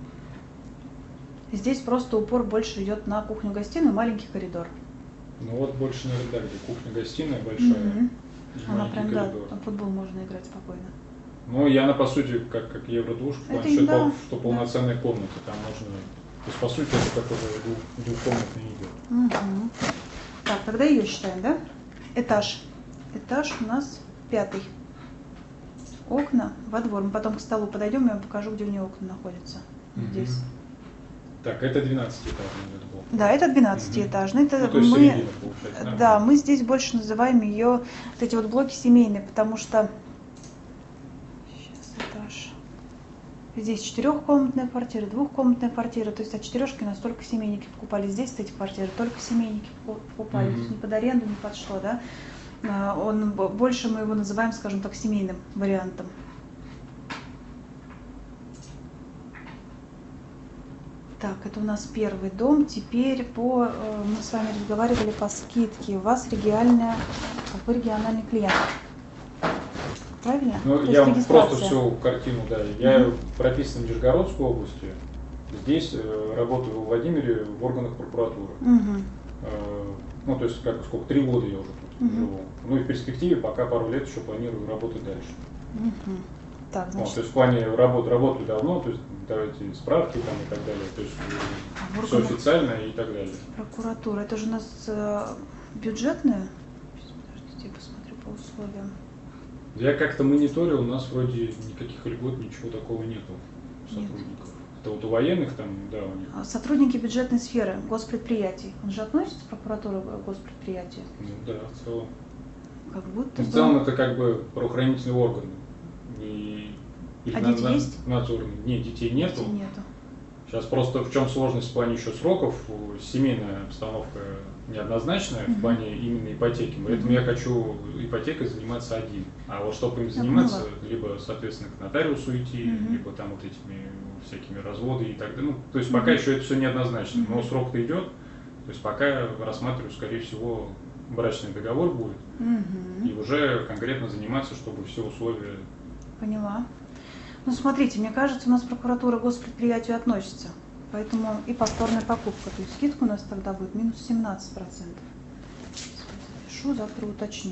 Здесь просто упор больше идет на кухню-гостиную, маленький коридор. Ну вот больше, наверное, да, где кухня-гостиная большая. Она прям, да, там футбол можно играть спокойно. Ну, и она, по сути, как евродвушка, что полноценная комната, там можно... То есть, по сути, это как уже двухкомнатный идет. Так, тогда ее считаем, да? Этаж. Этаж у нас 5-й. Окна во двор. Мы потом к столу подойдем, я вам покажу, где у нее окна находятся. Здесь. Так, это 12-этажный блок. Да, это 12-этажный. Это то есть середина, получается. Да, мы здесь больше называем ее, вот эти вот блоки семейные, потому что сейчас этаж. Здесь 4-комнатная квартира, 2-комнатная квартира, то есть от 4-шки у нас только семейники покупали. Здесь эти квартиры только семейники покупали, то есть ни под аренду, ни под что, да. Больше мы его называем, скажем так, семейным вариантом. Так, это у нас первый дом. Теперь мы с вами разговаривали по скидке. У вас вы региональный клиент. Правильно? Ну, я просто всю картину, да. Я прописан в Нижегородской области. Здесь работаю во Владимире в органах прокуратуры. Ну, то есть, сколько, 3 года я уже тут живу. Ну и в перспективе пока пару лет еще планирую работать дальше. Так, значит... то есть в плане работаю давно, то есть давайте справки там и так далее, то есть все официально и так далее. Прокуратура, это же у нас бюджетная? Сейчас, подождите, я посмотрю по условиям. Я как-то мониторил, у нас вроде никаких льгот, ничего такого нету у сотрудников. Это вот у военных там, да, у них. Сотрудники бюджетной сферы, госпредприятий, он же относится к прокуратуре госпредприятия? Ну да, в целом. Как будто в целом это как бы правоохранительный орган. Дети есть? Надзорный. Нет, детей нету. Детей нету. Сейчас просто в чем сложность в плане еще сроков, семейная обстановка неоднозначная в плане именно ипотеки. Поэтому я хочу ипотекой заниматься один. А вот чтобы им заниматься, либо, соответственно, к нотариусу идти, либо там вот этими всякими разводами и так далее. Ну, то есть пока еще это все неоднозначно, но срок-то идет. То есть пока рассматриваю, скорее всего, брачный договор будет. И уже конкретно заниматься, чтобы все условия... Поняла. Ну, смотрите, мне кажется, у нас прокуратура к госпредприятию относится. Поэтому и повторная покупка. То есть скидка у нас тогда будет минус 17%. Запишу, завтра уточню.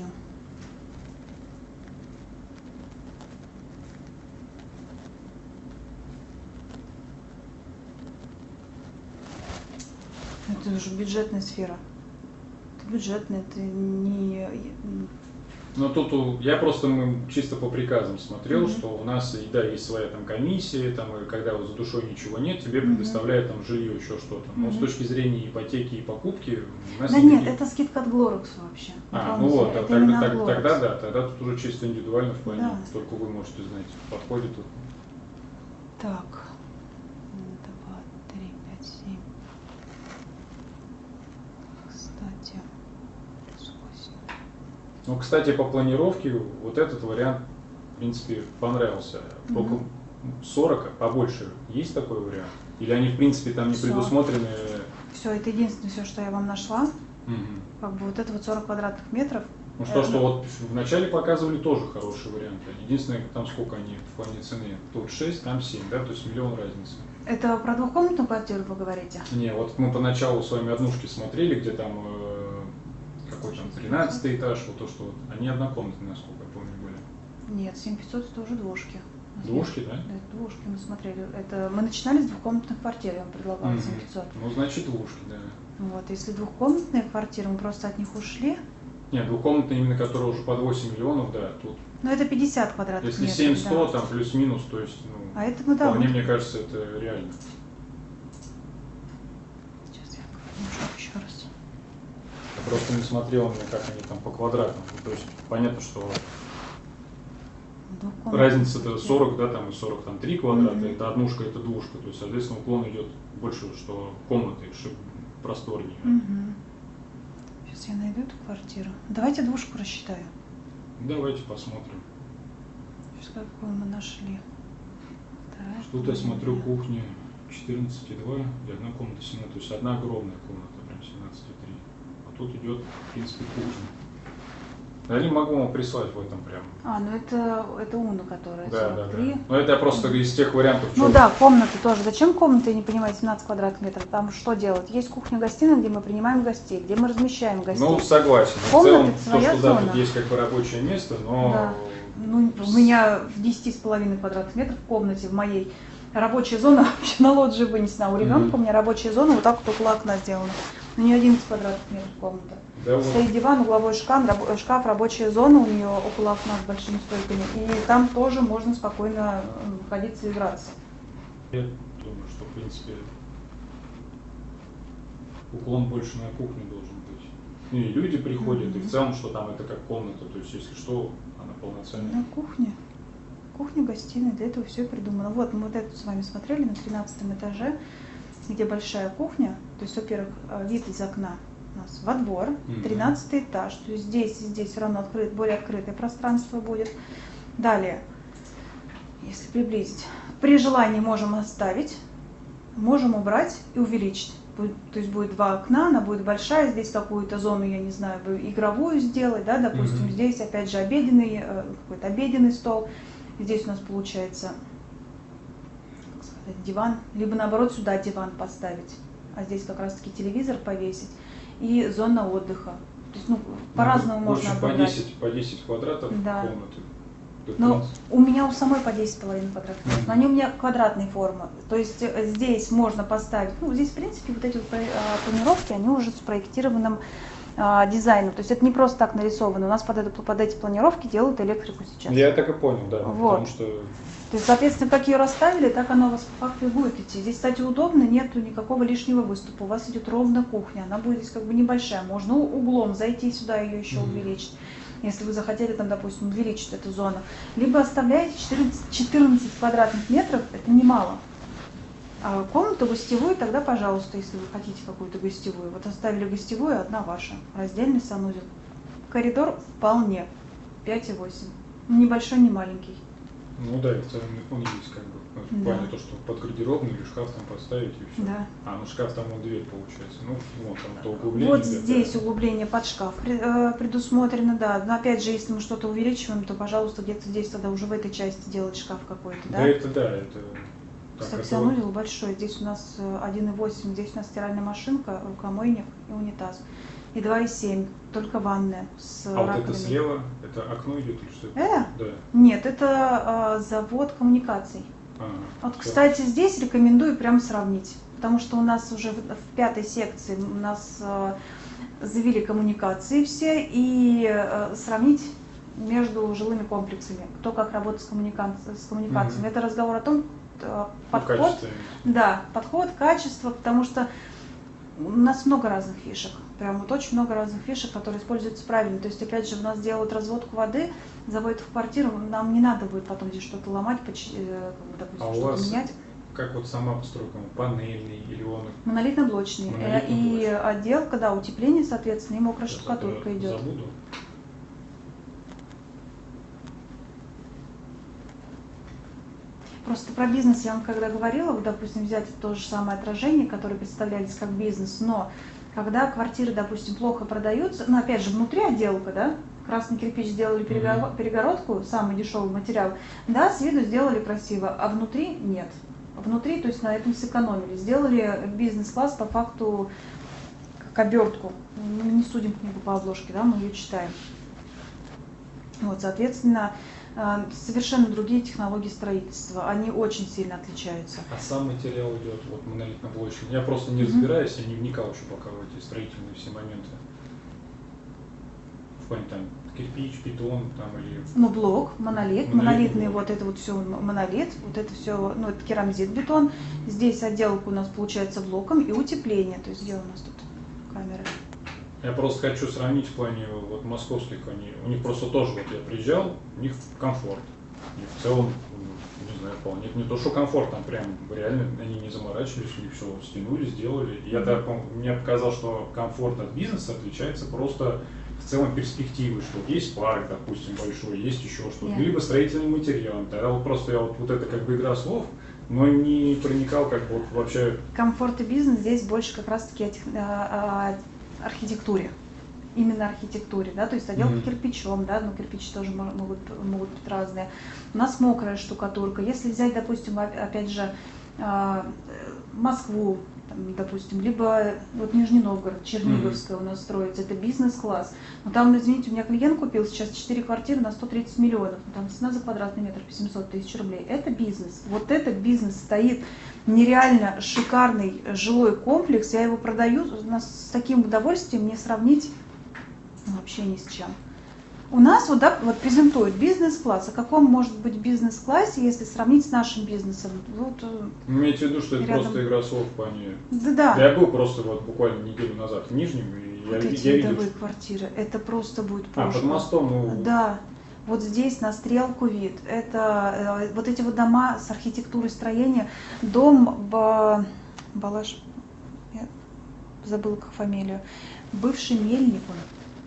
Это уже бюджетная сфера. Это бюджетная, это не... Но тут я просто чисто по приказам смотрел, что у нас да, есть своя там комиссия, там, и когда вот за душой ничего нет, тебе предоставляют там жилье, еще что-то. Но с точки зрения ипотеки и покупки у нас... Да нет, это скидка от Глорекс вообще. Ну вот, тогда да, тогда тут уже чисто индивидуально в плане, только вы можете знать, подходит тут. Так, 2, 3, 5, 7. Кстати... Ну, кстати, по планировке вот этот вариант, в принципе, понравился. Только 40, побольше. Есть такой вариант? Или они, в принципе, там не предусмотрены? Все, это единственное, все, что я вам нашла. Как бы вот это вот 40 квадратных метров. Ну, что вот вначале показывали тоже хорошие варианты. Единственное, там сколько они в плане цены. Тут 6, там 7, да? То есть миллион разницы. Это про двухкомнатную квартиру вы говорите? Не, вот мы поначалу с вами однушки смотрели, где там... какой там 13 этаж, вот то, что вот, они однокомнатные, насколько я помню, были. Нет, 7500 это уже двушки. Двушки, да? Да, двушки мы смотрели. Это мы начинали с двухкомнатных квартир, я вам предлагала 7500. Ну, значит, двушки, да. Вот, если двухкомнатные квартиры, мы просто от них ушли. Нет, двухкомнатные именно, которые уже под 8 миллионов, да, тут. Ну, это 50 квадратных Если метров. 700, да. там плюс-минус, то есть, ну, А это мы, да, вполне, мы- мне кажется, это реально. Сейчас я покажу еще раз. Я просто не смотрел, именно, как они там по квадратам. То есть, понятно, что Двухкомнатные разница-то квартиры. 40, да, там и 40, там 3 квадрата, Мгм. это однушка, это двушка. То есть, соответственно, уклон идет больше, что комнаты просторнее. Мгм. Сейчас я найду эту квартиру. Давайте двушку рассчитаю. Давайте посмотрим. Сейчас какую мы нашли. Вторая Тут я смотрю комната. кухня 14,2 и одна комната 17. То есть одна огромная комната, прям 17,3. А тут идет, в принципе, кухня. Или могу вам прислать в этом прям. А, ну это Уна, которая Да, да, 43. да. Но это я просто из тех вариантов. Ну что- да, комнаты тоже. Зачем комнаты, я не понимаю, 17 квадратных метров? Там что делать? Есть кухня-гостиная, где мы принимаем гостей, где мы размещаем гостей. Ну, согласен. В Комнаты целом, это своя то, что да, зона. тут есть как бы рабочее место, но Да. Ну, у меня в 10,5 квадратных метров в комнате в моей рабочая зона вообще на лоджии вынесена. У ребенка у меня рабочая зона вот так вот около окна сделана. У нее 11 квадратных метров комната. да, вот, Стоит диван, угловой шкаф, рабочая зона у нее около окна с большими стойками. И там тоже можно спокойно находиться и играться. я думаю, что в принципе уклон больше на кухню должен быть. Ну и люди приходят, и в целом, что там это как комната, то есть если что, она полноценная. На кухне. Кухня, гостиная, для этого все придумано. Вот мы вот эту с вами смотрели на 13 этаже, где большая кухня. То есть, во-первых, вид из окна у нас во двор, 13 этаж. То есть здесь и здесь все равно более открытое пространство будет. Далее, если приблизить, при желании можем оставить, можем убрать и увеличить. То есть будет два окна, она будет большая, здесь какую-то зону, я не знаю, игровую сделать, да, допустим, здесь опять же какой-то обеденный стол. Здесь у нас получается, как сказать, диван, либо наоборот сюда диван поставить, а здесь как раз таки телевизор повесить и зона отдыха. То есть, ну, по-разному можно обыграть. По 10 квадратов Да. комнаты. То, в Но принципе, у меня у самой по 10,5 квадратных метров, но они у меня квадратной формы. То есть здесь можно поставить, ну здесь в принципе вот эти вот планировки, они уже с проектированным дизайном. То есть это не просто так нарисовано. У нас под эти планировки делают электрику сейчас. я так и понял, да. Вот. Потому что То есть, соответственно, как ее расставили, так она у вас по факту и будет идти. Здесь, кстати, удобно, нету никакого лишнего выступа. У вас идет ровно кухня. Она будет здесь как бы небольшая. Можно углом зайти сюда, ее еще увеличить. Если вы захотели там, допустим, увеличить эту зону. Либо оставляете 14 квадратных метров, это немало. А комнату гостевую тогда, пожалуйста, если вы хотите какую-то гостевую. Вот оставили гостевую, одна ваша. Раздельный санузел. Коридор вполне 5,8. Небольшой, не маленький. ну да, и в целом он есть как бы. В Да. плане то, что под гардеробную или шкаф там поставить и все. Да. А, ну шкаф там вот дверь получается. Ну, вот там то углубление. Вот да, здесь да. углубление под шкаф предусмотрено, да. Но опять же, если мы что-то увеличиваем, то, пожалуйста, где-то здесь тогда уже в этой части делать шкаф какой-то, Да, да? это да, это. Так, Кстати, это санузел большой. Здесь у нас 1,8, здесь у нас стиральная машинка, рукомойник и унитаз. И 2,7, только ванная с А вот раковиной. это слева, это окно идет или что это? Да. Нет, это завод коммуникаций. Ага, Вот, всё. кстати, здесь рекомендую прям сравнить, потому что у нас уже в 5-й секции у нас завели коммуникации все, и сравнить между жилыми комплексами, кто как работает с коммуникациями. Это разговор о том, подход, качестве. да, подход, качество, потому что у нас много разных фишек, прям вот очень много разных фишек, которые используются правильно. То есть, опять же, у нас делают разводку воды, заводят в квартиру, нам не надо будет потом здесь что-то ломать, допустим, А у что-то вас менять. как вот сама постройка, панельный или он? Монолитно-блочный. И Монолитно-блочный. отделка, да, утепление, соответственно, и мокрая Сейчас штукатурка это идет. Забуду. Просто про бизнес я вам когда говорила, вот, допустим, взять то же самое отражение, которые представлялись как бизнес, но когда квартиры, допустим, плохо продаются, ну, опять же, внутри отделка, да, красный кирпич сделали перегородку, самый дешевый материал, да, с виду сделали красиво, а внутри нет. Внутри, то есть на этом сэкономили, сделали бизнес-класс по факту как обертку. Мы не судим книгу по обложке, да, мы ее читаем. Вот, соответственно, Совершенно другие технологии строительства, они очень сильно отличаются. А сам материал идет, вот монолитно-блочный. Я просто не разбираюсь, я не вникал еще пока в эти строительные все моменты. В плане там кирпич, бетон там или... Ну, блок, монолитный, блок. вот это вот все монолит, вот это все, ну, это керамзит, бетон. Здесь отделка у нас получается блоком и утепление. То есть где у нас тут камеры? Я просто хочу сравнить в плане вот московских, у них просто тоже, вот я приезжал, у них комфорт. И в целом, не знаю, вполне, не то что комфорт, там прям реально они не заморачивались, у них все стянули, сделали. И мне показалось, что комфорт от бизнеса отличается просто в целом перспективы, что есть парк, допустим, большой, есть еще что-то, либо строительный материал. Тогда вот просто я вот это как бы игра слов, но не проникал как бы вот вообще. Комфорт и бизнес здесь больше как раз-таки о архитектуре. Именно архитектуре, да, то есть отделка кирпичом, да, но кирпичи тоже могут быть разные. У нас мокрая штукатурка. Если взять, допустим, опять же, Москву, там, допустим, либо вот Нижний Новгород, Черниговская у нас строится, это бизнес-класс. Но там, извините, у меня клиент купил сейчас 4 квартиры на 130 миллионов, там цена за квадратный метр по 700 тысяч рублей. Это бизнес. Вот этот бизнес стоит, нереально шикарный жилой комплекс, я его продаю с таким удовольствием, не сравнить вообще ни с чем. У нас вот, да, вот презентуют бизнес-класс. О каком может быть бизнес-классе, если сравнить с нашим бизнесом? Вот, имеете в виду, что это рядом... просто игра слов в плане... Да. Я был просто вот буквально неделю назад в Нижнем, и вот я эти видел... видовые квартиры, это просто будет прошлое. под мостом? Ну... Да. Вот здесь на стрелку вид. Это вот эти вот дома с архитектурой строения. Дом Балаш... Я забыла как фамилию. Бывший мельник он.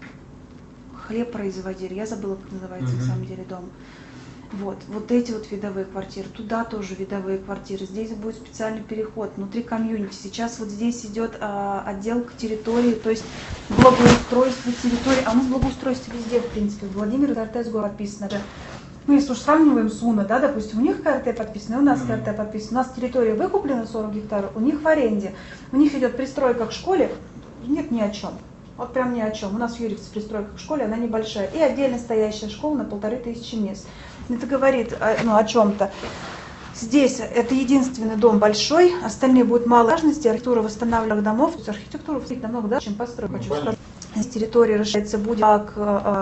Хлеб производили, я забыла, как называется на самом деле дом. Вот эти вот видовые квартиры, туда тоже видовые квартиры, здесь будет специальный переход, внутри комьюнити. Сейчас вот здесь идет отделка территории, то есть благоустройство территории, а у нас благоустройство везде, в принципе, в Владимире КРТ подписано. Ну, если уж сравниваем с УНО, да, допустим, у них КРТ подписано, у нас КРТ подписано, у нас территория выкуплена 40 гектаров, у них в аренде, у них идет пристройка к школе, нет ни о чем. Вот прям ни о чем. У нас в Юрьевце пристройка к школе, она небольшая. И отдельно стоящая школа на 1500 мест. Это говорит о чем-то. Здесь это единственный дом большой, остальные будут малой важности. Архитектура восстанавливаемых домов. То есть архитектура намного дальше, чем постройка. Хочу сказать. Здесь территория расширяется будет как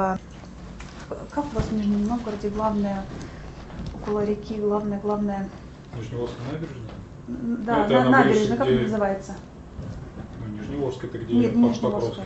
у вас в Нижнем Новгороде главное, около реки, главное. Нижневолжская набережная? Да, набережная, как это называется? Нижневолжск, это где? Нет, Нижневолжская.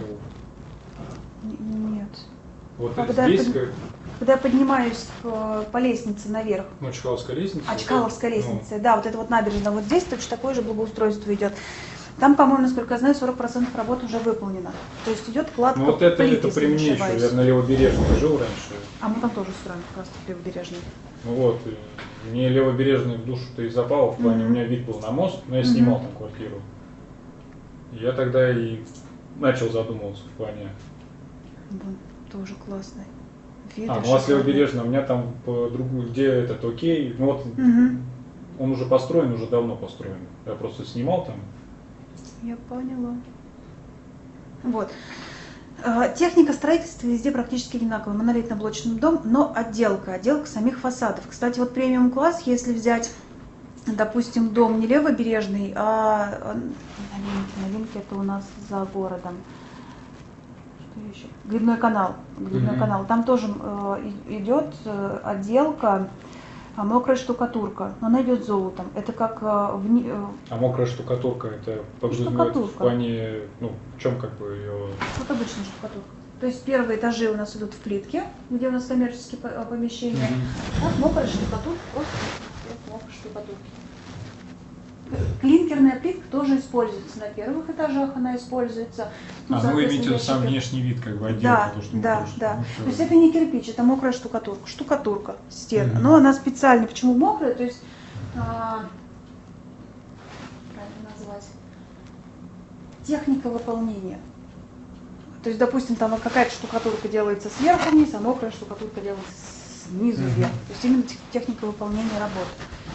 Нет. Вот когда здесь когда я поднимаюсь по лестнице наверх. Ну, Чкаловская лестница. Чкаловская лестница, да, вот это вот набережная. Вот здесь точно такое же благоустройство идет. Там, по-моему, насколько я знаю, 40% работ уже выполнено. То есть идет кладка ну, вот это при мне еще, ошибаюсь. я на Левобережной жил раньше. А мы там тоже строим как раз Левобережный. Ну вот, мне Левобережный в душу-то и запало, в плане, у меня вид был на мост, но я снимал там квартиру. Я тогда и начал задумываться в плане. Тоже классный. Ну у вас Левобережный, у меня там по другую, где этот окей, ну вот он уже построен, уже давно построен. Я просто снимал там. Я поняла. Вот. Техника строительства везде практически одинаковая. Монолитно-блочный дом, но отделка самих фасадов. Кстати, вот премиум-класс, если взять, допустим, дом не Левобережный, а новинки это у нас за городом. Что еще? Грибной канал. Там тоже идет отделка, мокрая штукатурка, но она идет золотом. Это как А мокрая штукатурка это подразумевает в плане, ну, в чем как бы ее. Вот обычная штукатурка. То есть первые этажи у нас идут в плитке, где у нас коммерческие помещения. Вот мокрая штукатурка, просто мокрая штукатурка. Клинкерная плитка тоже используется на первых этажах, она используется. Ну, вы имеете в виду сам внешний вид, как бы отделка. Да. То есть это не кирпич, это мокрая штукатурка. Штукатурка стен. Но она специально, почему мокрая, то есть, правильно назвать, техника выполнения. То есть, допустим, там какая-то штукатурка делается сверху вниз, а мокрая штукатурка делается снизу вверх. То есть именно техника выполнения работы.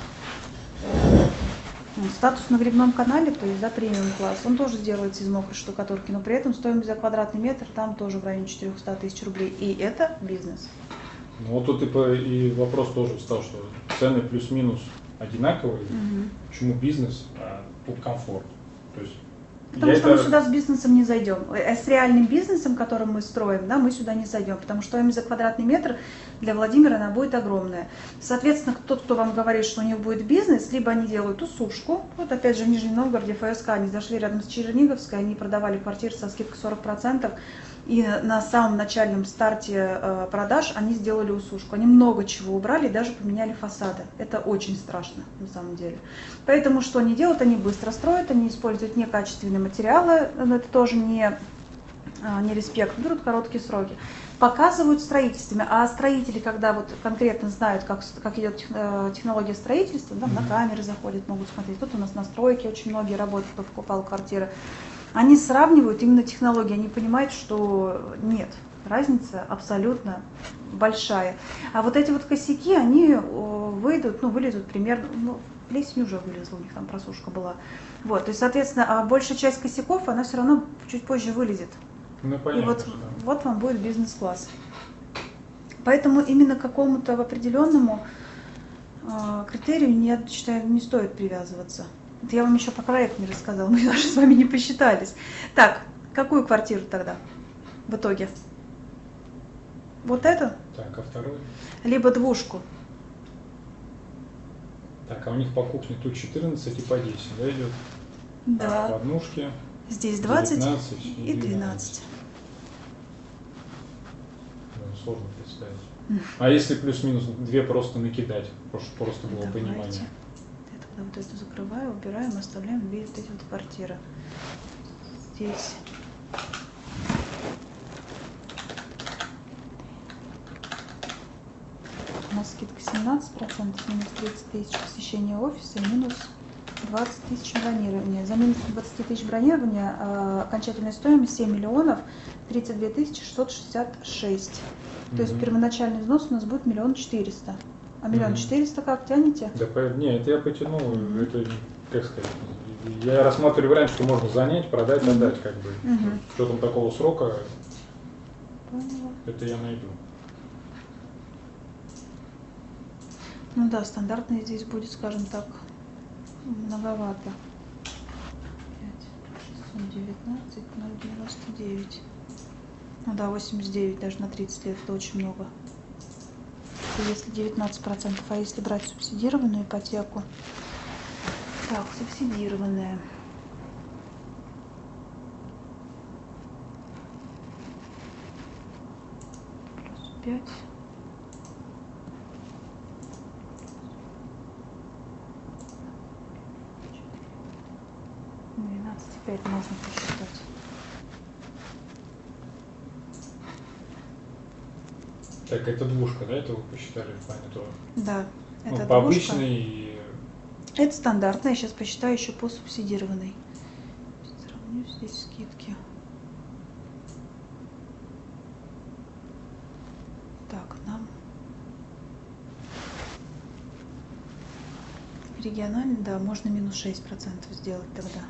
Статус на Грибном канале, то есть за премиум-класс, он тоже делается из мокрой штукатурки, но при этом стоимость за квадратный метр там тоже в районе 400 тысяч рублей. И это бизнес. Ну вот тут и вопрос тоже встал, что цены плюс-минус одинаковые. Почему бизнес, а тут комфорт? То есть потому что мы сюда с бизнесом не зайдем. С реальным бизнесом, который мы строим, да, мы сюда не зайдем, потому что стоимость за квадратный метр для Владимира она будет огромная. Соответственно, тот, кто вам говорит, что у них будет бизнес, либо они делают усушку. Вот опять же в Нижнем Новгороде ФСК, они зашли рядом с Черниговской, они продавали квартиры со скидкой 40%. И на самом начальном старте продаж они сделали усушку. Они много чего убрали, даже поменяли фасады. Это очень страшно на самом деле. Поэтому что они делают? Они быстро строят, они используют некачественные материалы, это тоже не респект, берут короткие сроки. Показывают строительствами, а строители, когда вот конкретно знают, как идет технология строительства, да, на камеры заходят, могут смотреть. Тут у нас на стройке очень многие работают, кто покупал квартиры. Они сравнивают именно технологии, они понимают, что нет, разница абсолютно большая. А вот эти вот косяки, они вылезут примерно, плесень уже вылезла, у них там просушка была. Вот, то есть, соответственно, большая часть косяков, она все равно чуть позже вылезет. Ну, понятно, и вот вам будет бизнес-класс. Поэтому именно к какому-то определенному критерию, я считаю, не стоит привязываться. Это я вам еще по проекту не рассказала, мы даже с вами не посчитались. Так, какую квартиру тогда в итоге? Вот эту? Так, а второй? Либо двушку. Так, а у них по кухне тут 14 и по 10, да, идет? Да. А по однушке? Здесь 20 и 12. Ну, сложно представить. А если плюс-минус 2 просто накидать, просто было понимание? Я тогда вот эту закрываю, убираем, оставляем 2 вот эти вот квартиры. Здесь. У нас скидка 17%, минус 30 тысяч посещения офиса и минус 20 тысяч бронирования. За минус 20 тысяч бронирования окончательная стоимость 7 миллионов 32 тысячи 666. То есть первоначальный взнос у нас будет 1 400 000. А 1 400 000 как тянете? Да, это я потянул, это, как сказать, я рассматриваю вариант, что можно занять, продать, отдать, как бы. С учетом такого срока, это я найду. Ну да, стандартный здесь будет, скажем так, многовато. 5, 619, 0,99. Ну да, 89 даже на 30 лет, это очень много. Это если 19%, а если брать субсидированную ипотеку. Так, субсидированная. Плюс 5. 12,5 можно посчитать. Так, это двушка, да, это вы посчитали в плане того? Да, это по двушка. обычной. Это стандартная, я сейчас посчитаю еще по субсидированной. Сравню здесь скидки. Так, нам регионально, да, можно минус 6% сделать тогда.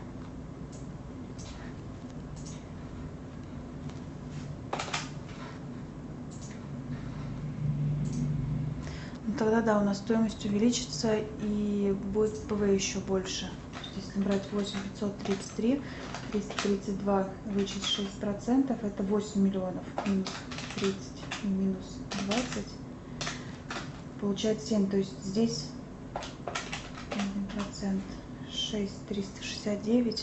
Тогда да, у нас стоимость увеличится и будет ПВ еще больше. Если брать 8533, 332 вычесть 6%, это 8 миллионов минус 30 и минус 20. Получается 7, то есть здесь 1%, 6,369.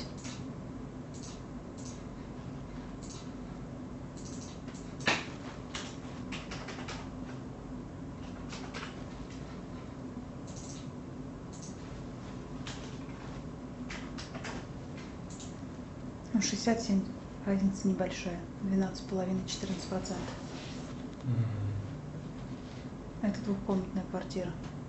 Ну, 67, разница небольшая, 12,5-14%. Это двухкомнатная квартира.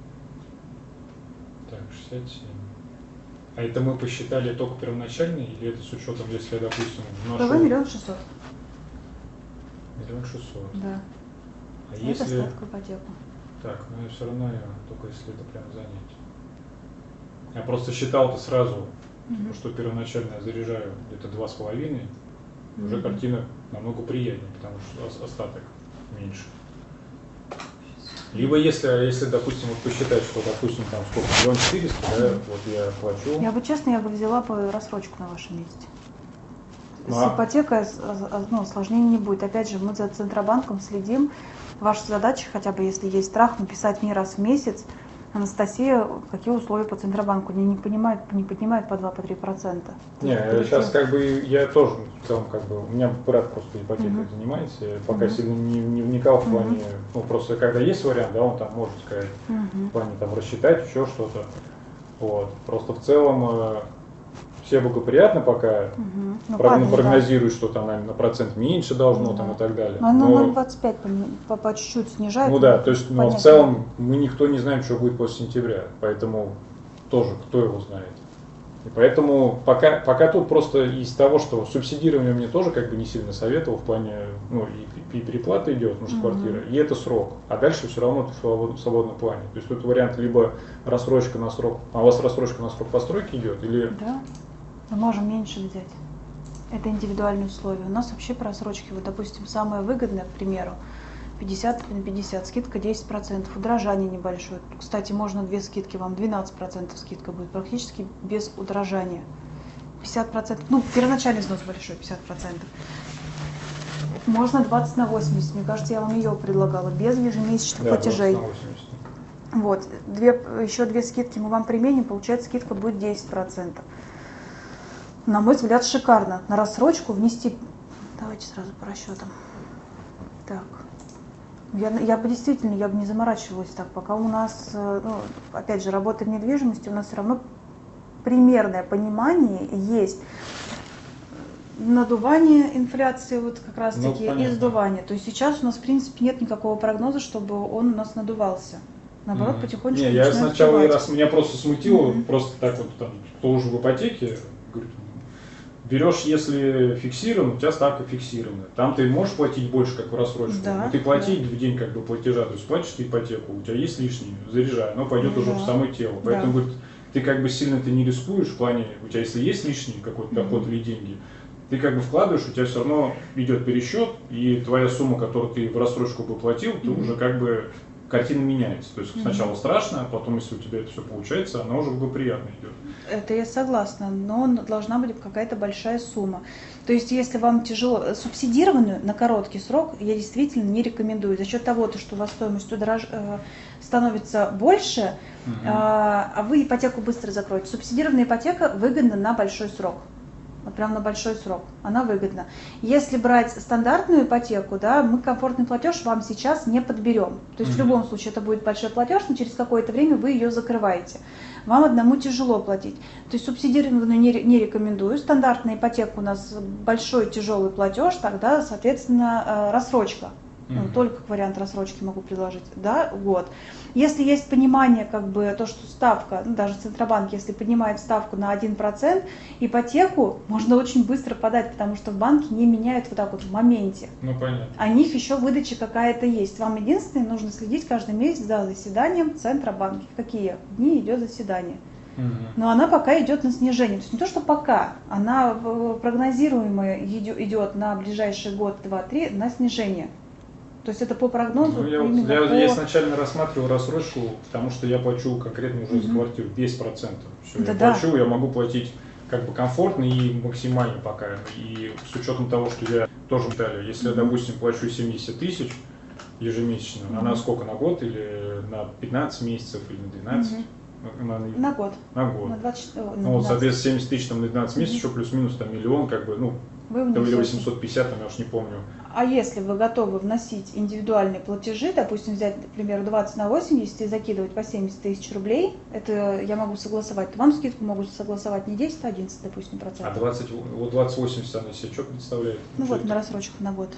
Так, 67. А это мы посчитали только первоначальный, или это с учетом, если я, допустим, вношу... ПВ 1 600 000. 1 600 000. Да. А Это если... ставка в ипотеку. Так, ну я все равно, только если это прям занять. Я просто считал-то сразу, что первоначально я заряжаю где-то 2,5, уже картина намного приятнее, потому что остаток меньше. Либо если, допустим, вот посчитать, что, допустим, там сколько, 1 400 000, да, вот я плачу. Я бы, честно, я бы взяла бы рассрочку на вашем месте. С А. ипотекой осложнений не будет. Опять же, мы за Центробанком следим. Ваша задача, хотя бы если есть страх, написать мне раз в месяц: Анастасия, какие условия по Центробанку? Они не поднимают по 2-3%. Не, сейчас как бы я тоже в целом как бы, у меня брат просто ипотекой занимается, я пока сильно не вникал в плане, ну просто когда есть вариант, да, он там может сказать, в плане там рассчитать еще что-то. Вот. Просто в целом все благоприятно пока прогнозируют, что там на процент меньше должно там и так далее. Но 0,25 по чуть-чуть снижает. Ну да, то есть, но в целом мы никто не знаем, что будет после сентября, поэтому тоже кто его знает. И поэтому пока тут просто из того, что субсидирование мне тоже как бы не сильно советовал в плане, ну и переплата идет, потому что квартира, и это срок, а дальше все равно ты в свободном плане. То есть тут вариант либо рассрочка на срок, а у вас рассрочка на срок постройки идет, или... Да, мы можем меньше взять. Это индивидуальные условия. У нас вообще по рассрочке, вот допустим, самое выгодное, к примеру, 50 на 50, скидка 10%, удорожание небольшое. Кстати, можно 2 скидки, вам 12% скидка будет, практически без удорожания. 50%, ну, первоначальный взнос большой, 50%. Можно 20 на 80, мне кажется, я вам ее предлагала, без ежемесячных платежей. Вот, еще 2 скидки мы вам применим, получается, скидка будет 10%. На мой взгляд, шикарно. На рассрочку внести... Давайте сразу по расчетам. Так. Я бы действительно, я бы не заморачивалась так, пока у нас, ну, опять же, работа в недвижимости, у нас все равно примерное понимание есть. Надувание инфляции вот как раз таки и сдувание. То есть сейчас у нас в принципе нет никакого прогноза, чтобы он у нас надувался. Наоборот, потихонечку. Не, я сначала меня просто смутило, просто так вот там, кто уже в ипотеке, говорит, берешь, если фиксирован, у тебя ставка фиксированная. Там ты можешь платить больше, как в рассрочку, но ты плати в день как бы платежа, то есть платишь ты ипотеку, у тебя есть лишнее, заряжай, оно пойдет уже в само тело. Поэтому говорит, ты как бы сильно ты не рискуешь в плане, у тебя если есть лишний какой-то доход или деньги, ты как бы вкладываешь, у тебя все равно идет пересчет, и твоя сумма, которую ты в рассрочку бы платил, ты уже как бы картина меняется. То есть сначала страшно, а потом, если у тебя это все получается, она уже благоприятно идет. Это я согласна, но должна быть какая-то большая сумма. То есть, если вам тяжело, субсидированную на короткий срок я действительно не рекомендую. За счет того, что у вас стоимость становится больше, а вы ипотеку быстро закроете. Субсидированная ипотека выгодна на большой срок. Вот прям на большой срок, она выгодна. Если брать стандартную ипотеку, да, мы комфортный платеж вам сейчас не подберем. То есть в любом случае это будет большой платеж, но через какое-то время вы ее закрываете. Вам одному тяжело платить. То есть субсидированную не рекомендую. Стандартная ипотека у нас большой тяжелый платеж, тогда, соответственно, рассрочка. Ну, только как вариант рассрочки могу предложить, да, год. Если есть понимание, как бы, то, что ставка, ну, даже Центробанк, если поднимает ставку на 1%, ипотеку можно очень быстро подать, потому что в банке не меняют вот так вот в моменте. Ну, понятно. А у них еще выдача какая-то есть. Вам единственное, нужно следить каждый месяц за заседанием Центробанка. В какие дни идет заседание. Но она пока идет на снижение. То есть не то, что пока, она прогнозируемая идет на ближайший год, 2-3 на снижение. То есть это по прогнозу? Ну, я изначально рассматривал рассрочку, потому что я плачу конкретно уже за квартиру 10%. Все, я плачу, я могу платить как бы комфортно и максимально пока. И с учетом того, что я тоже далее, если я, допустим, плачу 70 000 ежемесячно, она сколько, на год или на 15 месяцев или на 12? На год. На год. На 20, ну, вот, соответственно, 70 000 там, на 12 месяцев, еще плюс-минус там миллион, как бы, ну, или 850, там, я уж не помню. А если вы готовы вносить индивидуальные платежи, допустим, взять, к примеру, 20 на 80 и закидывать по 70 000 рублей, это я могу согласовать, то вам скидку могут согласовать не 10, а 11, допустим, процентов. А 20-80 она себе что представляет? Ну вот, на рассрочку на год.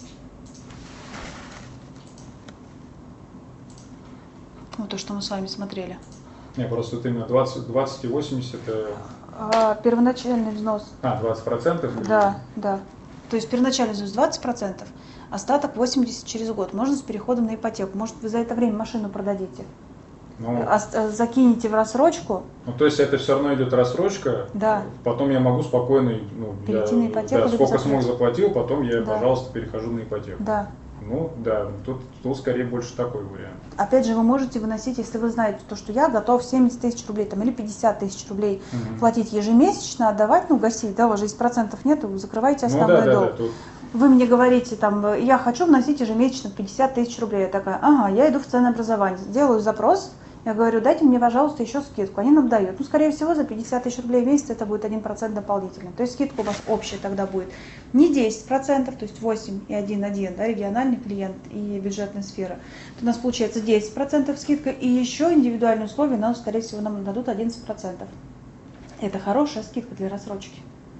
Вот то, что мы с вами смотрели. Не, просто вот именно 20 и 80 это... первоначальный взнос. 20%? Да, да. То есть первоначальный взнос 20%, остаток 80% через год. Можно с переходом на ипотеку. Может, вы за это время машину продадите. Ну, закинете в рассрочку. Ну, то есть это все равно идет рассрочка. Да. Потом я могу спокойно, перейти на ипотеку. Да, сколько смог заплатил, потом я, пожалуйста, перехожу на ипотеку. Да. Ну да, тут скорее больше такой вариант. Опять же, вы можете выносить, если вы знаете, то, что я готов 70 тысяч рублей там, или 50 тысяч рублей платить ежемесячно, отдавать, ну, гасить, да, у вас же если процентов нет, вы закрываете основной долг. Да, Вы мне говорите, там, я хочу вносить ежемесячно 50 тысяч рублей. Я такая, ага, я иду в ценообразование, делаю запрос, я говорю, дайте мне, пожалуйста, еще скидку. Они нам дают. Ну, скорее всего, за 50 тысяч рублей в месяц это будет 1% дополнительно. То есть скидка у вас общая тогда будет не 10%, то есть 8 и 1,1, да, региональный клиент и бюджетная сфера. То у нас получается 10% скидка, и еще индивидуальные условия нам, скорее всего, нам дадут 11%. Это хорошая скидка для рассрочки.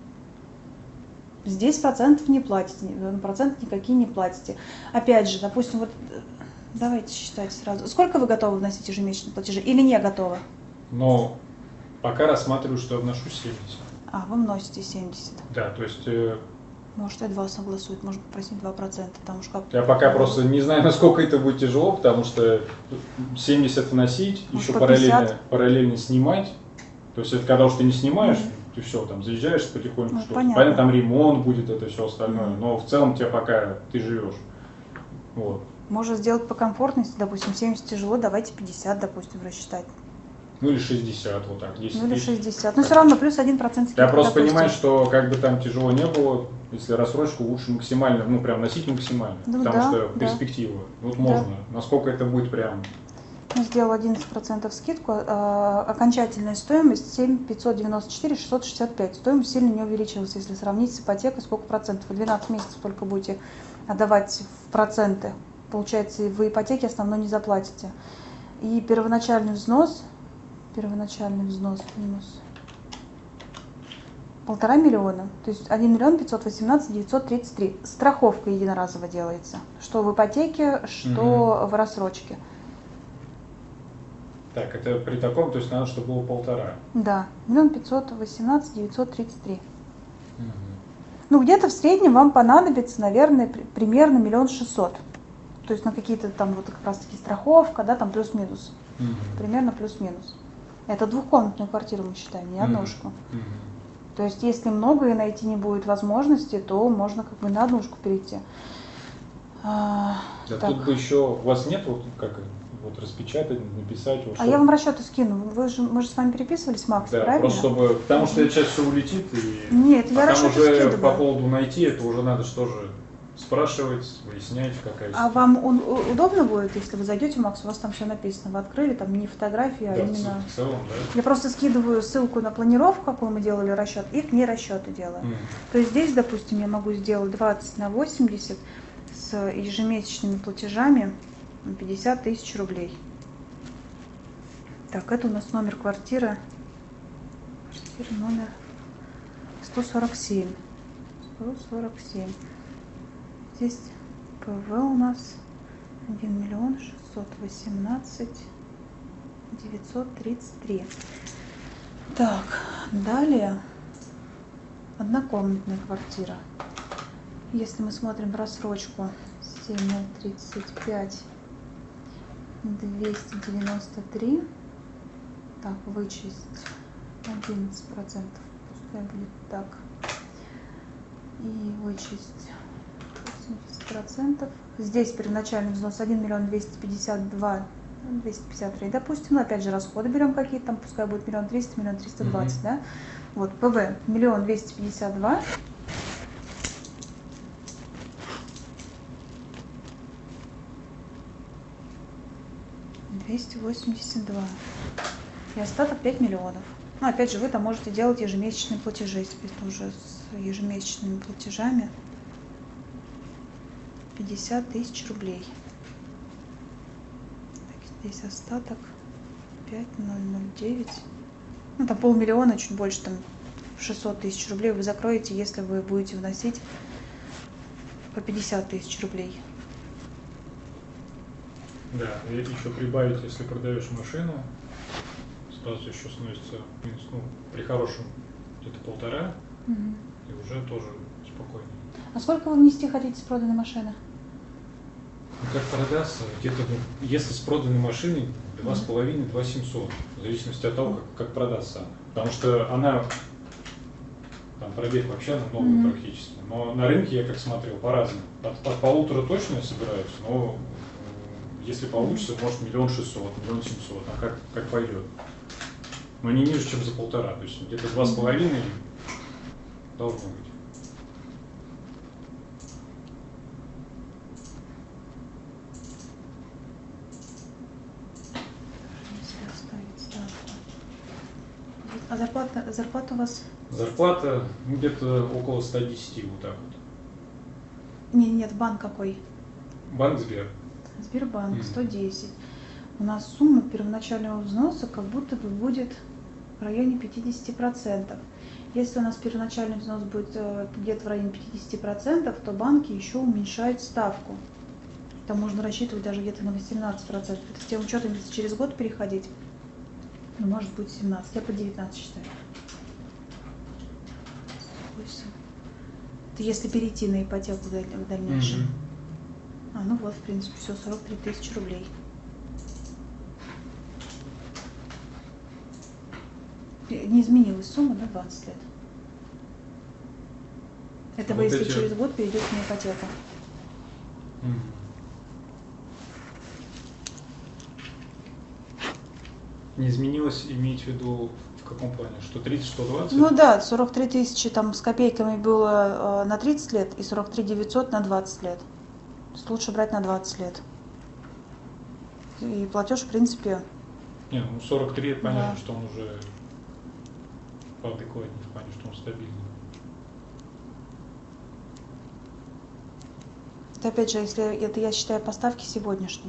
Здесь процентов не платите, процент никакие не платите. Опять же, допустим, вот давайте считать сразу. Сколько вы готовы вносить ежемесячные платежи или не готовы? Но пока рассматриваю, что я вношу 70. А, вы вносите 70. Да, то есть... Может, и 2 согласуют, может попросить 2%, потому что как... Я пока просто не знаю, насколько это будет тяжело, потому что 70 вносить, может, еще параллельно снимать. То есть это когда уж ты не снимаешь, ты все, там заезжаешь потихоньку, что понятно, там ремонт будет, это все остальное, но в целом тебе пока ты живешь. Вот. Можно сделать по комфортности, допустим, 70 тяжело, давайте 50, допустим, рассчитать. Ну или 60, вот так, 10 Ну или тысяч. 60, но все равно плюс 1% скидка. Я просто допустим. понимаю, что как бы там тяжело не было, если рассрочку лучше максимально, ну прям носить максимально, Ну, потому что перспектива, вот можно, насколько это будет прям... Я сделала 11% скидку, окончательная стоимость 7594 665. Стоимость сильно не увеличилась, если сравнить с ипотекой, сколько процентов. Вы 12 месяцев только будете отдавать в проценты. Получается, вы ипотеки основной не заплатите. И первоначальный взнос минус 1,5 миллиона, то есть 1 518 933. Страховка единоразово делается, что в ипотеке, что в рассрочке. Так, это при таком, то есть надо, чтобы было 1,5. Да, 1 518 933. Ну, где-то в среднем вам понадобится, наверное, примерно 1 600 000. То есть на какие-то там вот как раз таки страховка, да, там плюс-минус. Примерно плюс-минус. Это двухкомнатную квартиру мы считаем, не однушку. То есть если много и найти не будет возможности, то можно как бы на однушку перейти. Да, тут бы еще, у вас нет вот как вот распечатать, написать. Вот, я вам расчеты скину. Мы же с вами переписывались, Макс, да, правильно? просто чтобы, потому что сейчас все улетит, и нет, я там расчеты уже скидываю. по поводу найти, это уже надо что же спрашивать, выяснять, какая А вам он удобно будет, если вы зайдете, Макс, у вас там все написано, вы открыли, там не фотографии, а именно... в целом, да. Я просто скидываю ссылку на планировку, какую мы делали расчет, и к ней расчеты делаю. То есть здесь, допустим, я могу сделать 20 на 80 с ежемесячными платежами 50 тысяч рублей. Так, это у нас номер квартиры. Квартира номер 147. 147. Здесь ПВ у нас 1 618 933. Так, далее однокомнатная квартира. Если мы смотрим рассрочку 7,35 293, так, вычесть 11%, пускай будет так, и вычесть 80%. Здесь первоначальный взнос 1 252 253, допустим, но опять же расходы берем какие-то, там пускай будет 1 300 000, 1 320 000, да? Вот, ПВ 1 252 282. И остаток 5 миллионов. Ну, опять же, вы там можете делать ежемесячные платежи, если это уже с ежемесячными платежами. 50 тысяч рублей. Так, здесь остаток 5009. Ну, там 500 000, чуть больше, там 600 тысяч рублей вы закроете, если вы будете вносить по 50 тысяч рублей. Да, и еще прибавить, если продаешь машину, сразу еще сносится минус, ну, при хорошем где-то 1,5, и уже тоже спокойнее. А сколько вы внести хотите с проданной машины? Ну, как продастся, где-то, если с проданной машиной 2,5-2 700, в зависимости от того, как продастся. Потому что она там пробег вообще новый практически. Но на рынке я как смотрел по-разному. Под 1,5 точно собираются, но если получится, может 1 600 000, 1 700 000, как пойдет. Но не ниже, чем за 1,5, то есть где-то 2,5 должно быть. А зарплата у вас? Зарплата где-то около 110, вот так вот. Нет, банк какой? Банк Сбер. Сбербанк, 110. У нас сумма первоначального взноса как будто бы будет в районе 50%. Если у нас первоначальный взнос будет где-то в районе 50%, то банки еще уменьшают ставку. Там можно рассчитывать даже где-то на 18%. Это с тем учетом, если через год переходить, ну, может быть 17, я по 19 считаю. Это если перейти на ипотеку в дальнейшем. Ну вот, в принципе, все, 43 000 рублей. Не изменилась сумма на 20 лет. Это вы, если через год перейдете на ипотеку. Не изменилось, имеете в виду в каком плане? Что 30, что 20? Ну да, 43 000 там с копейками было на 30 лет и 43 900 на 20 лет. То есть лучше брать на 20 лет. И платеж, в принципе... Не, ну 43, понятно, да, что он уже поадекватнее, в плане, что он стабильный. Это опять же, если это я считаю поставки сегодняшние.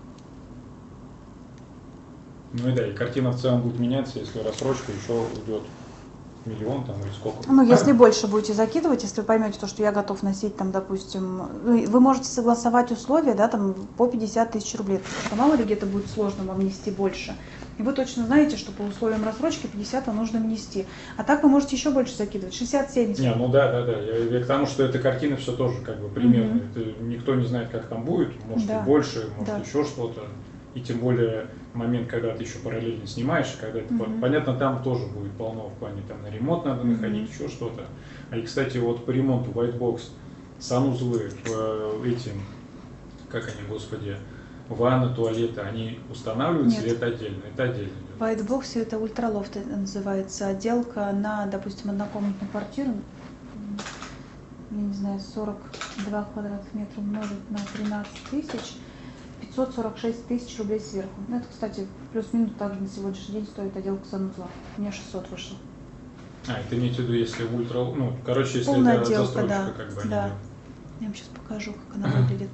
Ну и да, и картина в целом будет меняться, если рассрочка еще уйдет 1 000 000 там или сколько. Ну, если больше будете закидывать, если вы поймете то, что я готов носить там, допустим, вы можете согласовать условия, да, там по 50 000 рублей. Потому что мало ли где-то будет сложно вам нести больше. И вы точно знаете, что по условиям рассрочки 50 нужно внести. А так вы можете еще больше закидывать, 60-70. Не, ну да. Я к тому, что эта картина все тоже как бы примерно. Это никто не знает, как там будет. Может и больше, может еще что-то. И тем более момент, когда ты еще параллельно снимаешь, когда ты, понятно, там тоже будет полно в плане, там на ремонт надо находить, еще что-то. И, кстати, вот по ремонту White Box, санузлы, эти, как они, господи, ванны, туалеты, они устанавливаются или это отдельно? Это отдельно. В White Box это ультралофт называется, отделка на, допустим, однокомнатную квартиру, я не знаю, 42 квадратных метра умножить на 13 000, 546 000 рублей сверху. Ну, это, кстати, плюс-минус также на сегодняшний день стоит отделка санузла. У меня 600 вышло. Это имеете в виду, если ультра, ну, короче, если полная это отделка, застройка, да, как бы да. они... Я вам сейчас покажу, как она выглядит.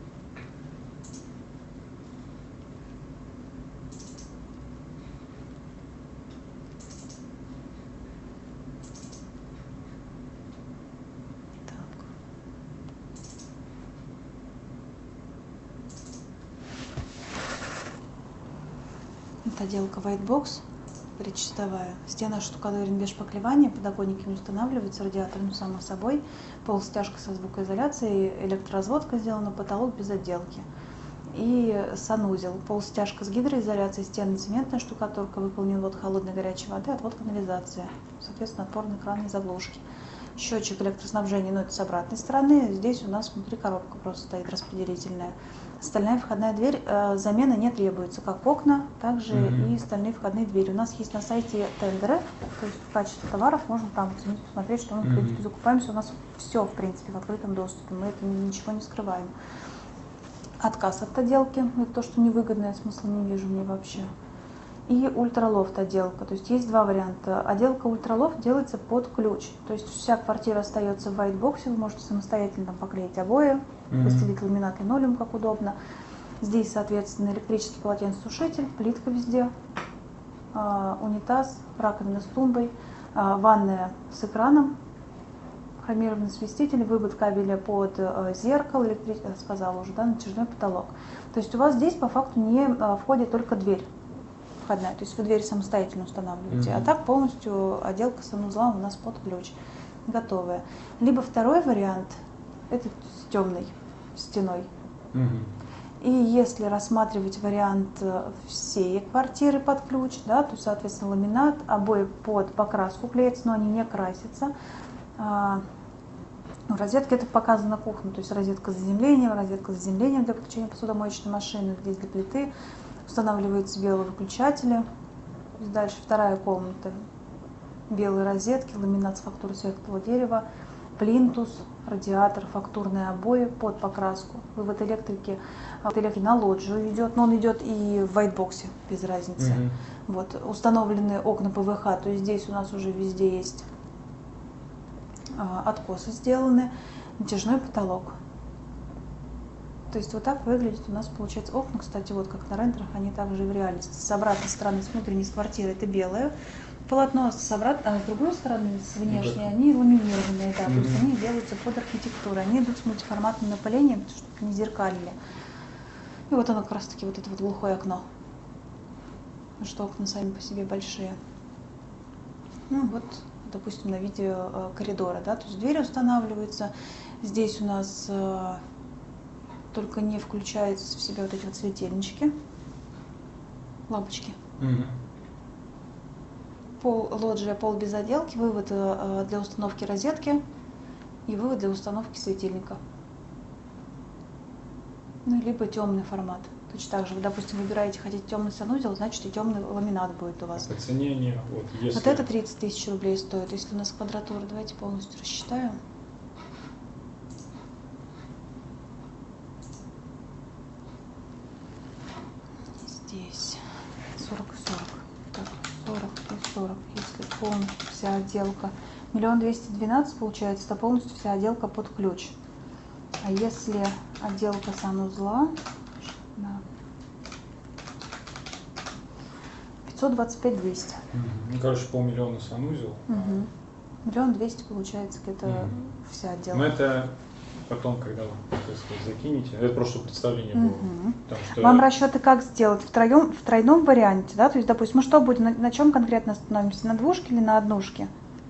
Это отделка White Box, предчистовая. Стена штукатурен без шпаклевания, подоконники не устанавливаются, радиатор, ну, само собой. Пол стяжка со звукоизоляцией, электроразводка сделана, потолок без отделки. И санузел. Пол стяжка с гидроизоляцией, стены цементная штукатурка, выполнен отвод холодной и горячей воды, отвод канализации. Соответственно, отпорные краны и заглушки. Счетчик электроснабжения, но это с обратной стороны. Здесь у нас внутри коробка просто стоит распределительная. Стальная входная дверь, замена не требуется, как окна, также и стальные входные двери. У нас есть на сайте тендеры, то есть качество товаров можно там оценить, посмотреть, что мы в принципе закупаемся. У нас все в принципе в открытом доступе, мы это ничего не скрываем. Отказ от отделки, это то, что невыгодно, я смысла не вижу мне вообще. И ультралофт отделка, то есть есть два варианта. Отделка ультралофт делается под ключ, то есть вся квартира остается в White Box, вы можете самостоятельно там поклеить обои, постелить ламинат, линолеум, как удобно. Здесь, соответственно, электрический полотенцесушитель, плитка везде, унитаз, раковина с тумбой, ванная с экраном, хромированный осветитель, вывод кабеля под зеркало, сказала уже, да, натяжной потолок. То есть у вас здесь по факту не входит только дверь входная, то есть вы дверь самостоятельно устанавливаете, а так полностью отделка санузла у нас под ключ, готовая. Либо второй вариант, это с темной стеной. И если рассматривать вариант всей квартиры под ключ, да, то, соответственно, ламинат, обои под покраску клеятся, но они не красятся, В розетке это показано на кухне, то есть розетка с заземлением для подключения посудомоечной машины, здесь для плиты, устанавливаются белые выключатели. Дальше вторая комната, белые розетки, ламинат с фактурой светлого дерева, плинтус, радиатор, фактурные обои под покраску. Вывод электрики на лоджию идет, но он идет и в вайтбоксе, без разницы. Вот, установлены окна ПВХ, то есть здесь у нас уже везде есть откосы сделаны, натяжной потолок. То есть вот так выглядит у нас, получается, окна, кстати, вот как на рендерах, они также и в реальности. С обратной стороны, с внутренней квартиры это белое полотно, с другой стороны, с внешней, они ламинированные, да, то есть они делаются под архитектуру, они идут с мультиформатным напылением, чтобы не зеркалили. И вот оно как раз таки вот это вот глухое окно, потому что окна сами по себе большие. Ну вот, допустим, на видео коридора, да, то есть двери устанавливаются, здесь у нас только не включаются в себя вот эти вот светильнички, лампочки. Пол, лоджия, пол без отделки, вывод для установки розетки и вывод для установки светильника. Ну, либо темный формат. Точно так же, вы, допустим, выбираете, хотите темный санузел, значит и темный ламинат будет у вас. По цене не, вот, если... Вот это 30 тысяч рублей стоит, если у нас квадратура, давайте полностью рассчитаю. Здесь 40 и 40. Так, 40 и 40, если полностью вся отделка. 1 212 000 получается, это полностью вся отделка под ключ. А если отделка санузла, да, 525 200. Ну, короче, 500 000 санузел. 1 200 000 получается где-то вся отделка. Но это потом, когда вы, так сказать, закинете, это просто представление было. Потому что... Вам расчеты как сделать? В тройном варианте, да? То есть, допустим, мы что будем, на чем конкретно остановимся? На двушке или на однушке?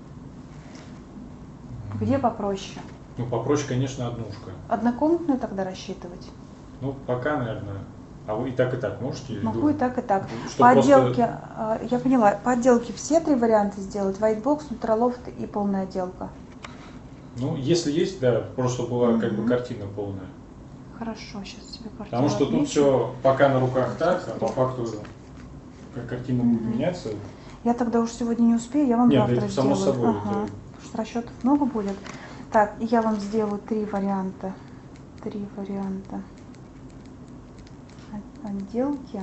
Где попроще? Ну, попроще, конечно, однушка. Однокомнатную тогда рассчитывать? Ну, пока, наверное. А вы и так можете? Могу и так, и так. Что По просто... отделке, я поняла, по отделке все три варианта сделать? Whitebox, ультралофт и полная отделка? Ну, если есть, да, просто была как бы картина полная. Хорошо, сейчас себе картину Потому что отмечу. тут все пока на руках так, а по факту как картина будет меняться. Я тогда уж сегодня не успею, я вам Нет, завтра это само сделаю. собой. Ага. Потому что расчетов много будет. Так, я вам сделаю три варианта. Отделки.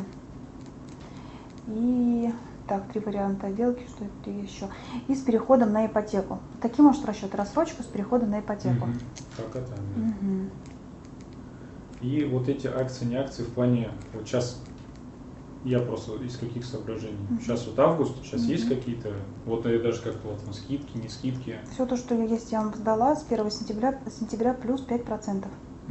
И так, 3 варианта отделки, что это еще. И с переходом на ипотеку. Такие, может, расчеты. Рассрочка с переходом на ипотеку. Пока там, да. И вот эти акции, не акции в плане, вот сейчас я просто из каких соображений. Сейчас вот август, сейчас есть какие-то, вот я даже как-то вот там скидки, не скидки. Все то, что есть, я вам сдала с 1 сентября плюс 5%.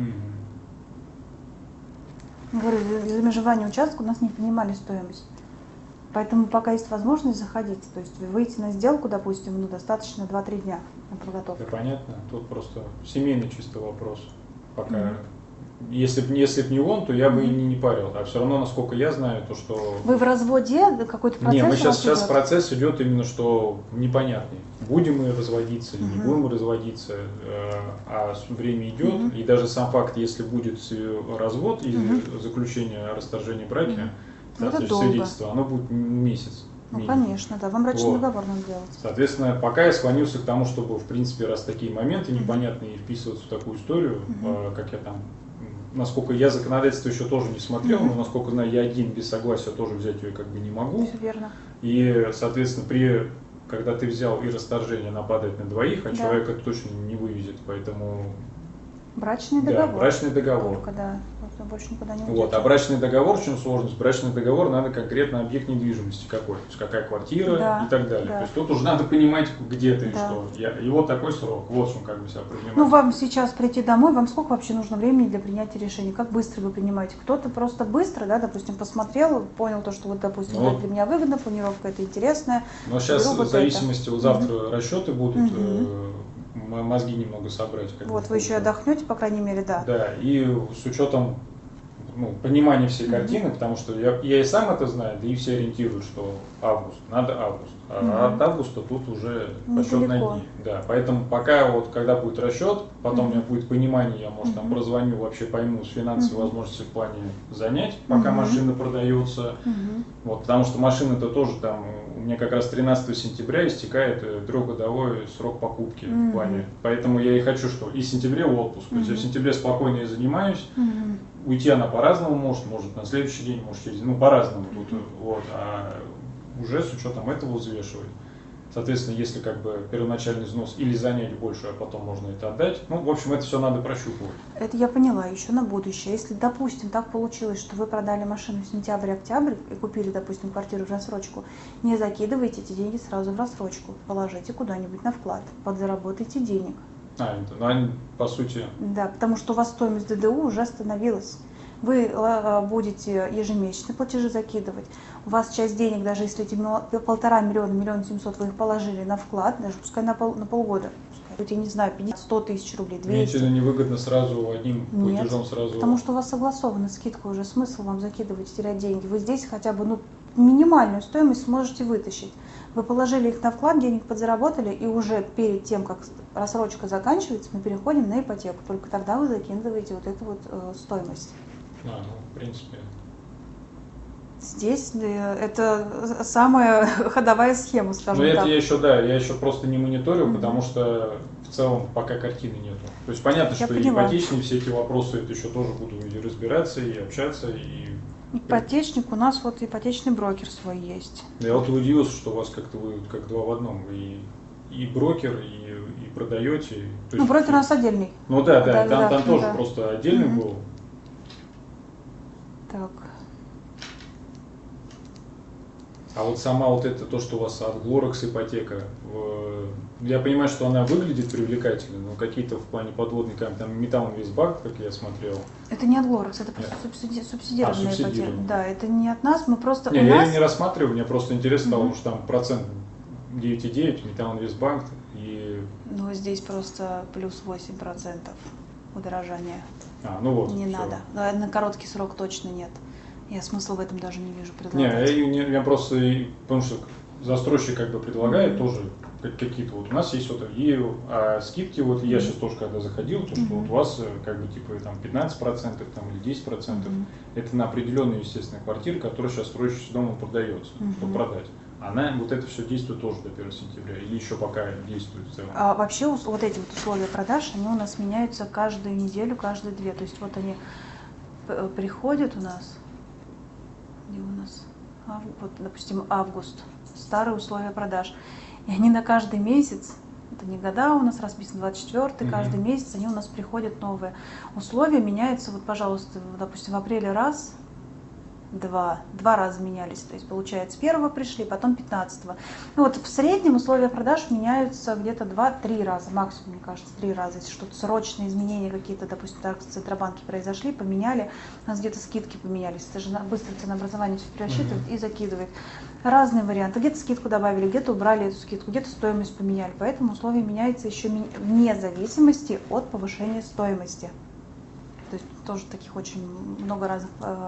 Говорю, за межевание участка у нас не поднимали стоимость. Поэтому пока есть возможность заходить, то есть выйти на сделку, допустим, ну, достаточно 2-3 дня на подготовку. Да, понятно, тут просто семейный чисто вопрос. Пока, если б не он, то я бы и не парил. А все равно, насколько я знаю, то что... Вы в разводе, какой-то процесс? Не, мы у вас сейчас идет? процесс идет именно, что непонятный. Будем мы разводиться или не будем мы разводиться, а время идет, и даже сам факт, если будет развод и заключение о расторжении брака, свидетельство, оно будет месяц. Ну, конечно, да, вам брачный договор надо делать. Соответственно, пока я склонился к тому, чтобы, в принципе, раз такие моменты непонятные, вписываться в такую историю, как я там, насколько я законодательство еще тоже не смотрел, но, насколько знаю, я один без согласия тоже взять ее как бы не могу. Все верно. И, соответственно, когда ты взял и расторжение нападает на двоих, а человек это точно не вывезет, поэтому... Брачный договор. Да, брачный договор. Только, да, больше никуда не уйдет. Вот, а брачный договор, в чем сложность? Брачный договор надо конкретно объект недвижимости какой, то есть какая квартира и так далее. Да. То есть тут уже надо понимать, где ты и что. И вот такой срок, вот в чем как бы себя принимать. Ну, вам сейчас прийти домой, вам сколько вообще нужно времени для принятия решения? Как быстро вы принимаете? Кто-то просто быстро, да, допустим, посмотрел, понял то, что вот, допустим, это для меня выгодно, планировка это интересная. Но сейчас в зависимости, вот завтра расчеты будут, мозги немного собрать. Вот, вы еще отдохнете, по крайней мере, да. Да, и с учетом ну, понимание всей картины, потому что я и сам это знаю, да и все ориентируют, что август, надо август. А от августа тут уже расчет на дни. Да, поэтому пока вот, когда будет расчет, потом у меня будет понимание, я, может, там прозвоню, вообще пойму с финансовой возможностью в плане занять, пока машина продается. Вот, потому что машина-то тоже там, у меня как раз 13 сентября истекает 3-годовой срок покупки в плане. Поэтому я и хочу, что и в сентябре отпуск. То есть я в сентябре спокойно и занимаюсь. Уйти она по-разному может на следующий день, может через, ну, по-разному тут, вот, а уже с учетом этого взвешивать. Соответственно, если как бы первоначальный взнос или занять больше, а потом можно это отдать, ну, в общем, это все надо прощупывать. Это я поняла, еще на будущее. Если, допустим, так получилось, что вы продали машину в сентябрь-октябрь и купили, допустим, квартиру в рассрочку, не закидывайте эти деньги сразу в рассрочку, положите куда-нибудь на вклад, подзаработайте денег. Ну, они, по сути... Да, потому что у вас стоимость ДДУ уже остановилась. Вы будете ежемесячные платежи закидывать. У вас часть денег, даже если эти 1,5 миллиона, 1 700 000 вы их положили на вклад, даже пускай на полгода, пускай, я не знаю, 50-100 тысяч рублей, 200. Мне это невыгодно сразу одним платежом сразу... Потому что у вас согласована скидка уже, смысл вам закидывать, терять деньги. Вы здесь хотя бы минимальную стоимость сможете вытащить. Вы положили их на вклад, денег подзаработали, и уже перед тем, как рассрочка заканчивается, мы переходим на ипотеку. Только тогда вы закидываете вот эту вот стоимость. Ну, в принципе. Здесь это самая ходовая схема, скажем так. Это я еще просто не мониторил, потому что в целом пока картины нету. То есть понятно, что ипотечные все эти вопросы, это еще тоже буду и разбираться, и общаться, и... Ипотечник, у нас вот ипотечный брокер свой есть. Я вот удивился, что у вас как-то вы как два в одном, и брокер, и продаете. Ну, брокер у нас отдельный. Ну да, там тоже просто отдельный был. Так. А вот сама вот это, то, что у вас от Глорекс ипотека, я понимаю, что она выглядит привлекательно, но какие-то в плане подводные камни, там Металлинвестбанк, как я смотрел. Это не от Глорекс, это просто субсидированная ипотека. Да, это не от нас, мы просто... Я ее не рассматриваю, мне просто интересно стало, потому что там процент 9,9, Металлинвестбанк и... Ну, здесь просто плюс 8% удорожания. Ну вот. Не надо. На короткий срок точно нет. Я смысла в этом даже не вижу предлагать. Я просто, потому что застройщик как бы предлагает тоже какие-то, вот у нас есть вот скидки, вот я сейчас тоже когда заходил, то что вот у вас как бы типа там 15% там, или 10%, это на определенную, естественно, квартиру, которая сейчас строящийся дом продается, чтобы продать. Она, вот это все действует тоже до 1 сентября, или еще пока действует в целом? Вообще вот эти вот условия продаж, они у нас меняются каждую неделю, каждые 2. То есть вот они приходят у нас, где у нас, вот, допустим, август, старые условия продаж. И они на каждый месяц, это не года, у нас расписан 24-й, каждый месяц они у нас приходят новые. Условия меняются, вот, пожалуйста, допустим, в апреле раз, два раза менялись, то есть получается 1-го пришли, потом 15-го. Ну вот в среднем условия продаж меняются где-то 2-3 раза, максимум, мне кажется, 3 раза. Если что-то срочные изменения какие-то, допустим, так в Центробанке произошли, поменяли, у нас где-то скидки поменялись, это же быстро ценообразование все пересчитывает и закидывает. Разные варианты, где-то скидку добавили, где-то убрали эту скидку, где-то стоимость поменяли, поэтому условия меняются еще вне зависимости от повышения стоимости. То есть тоже таких очень много разных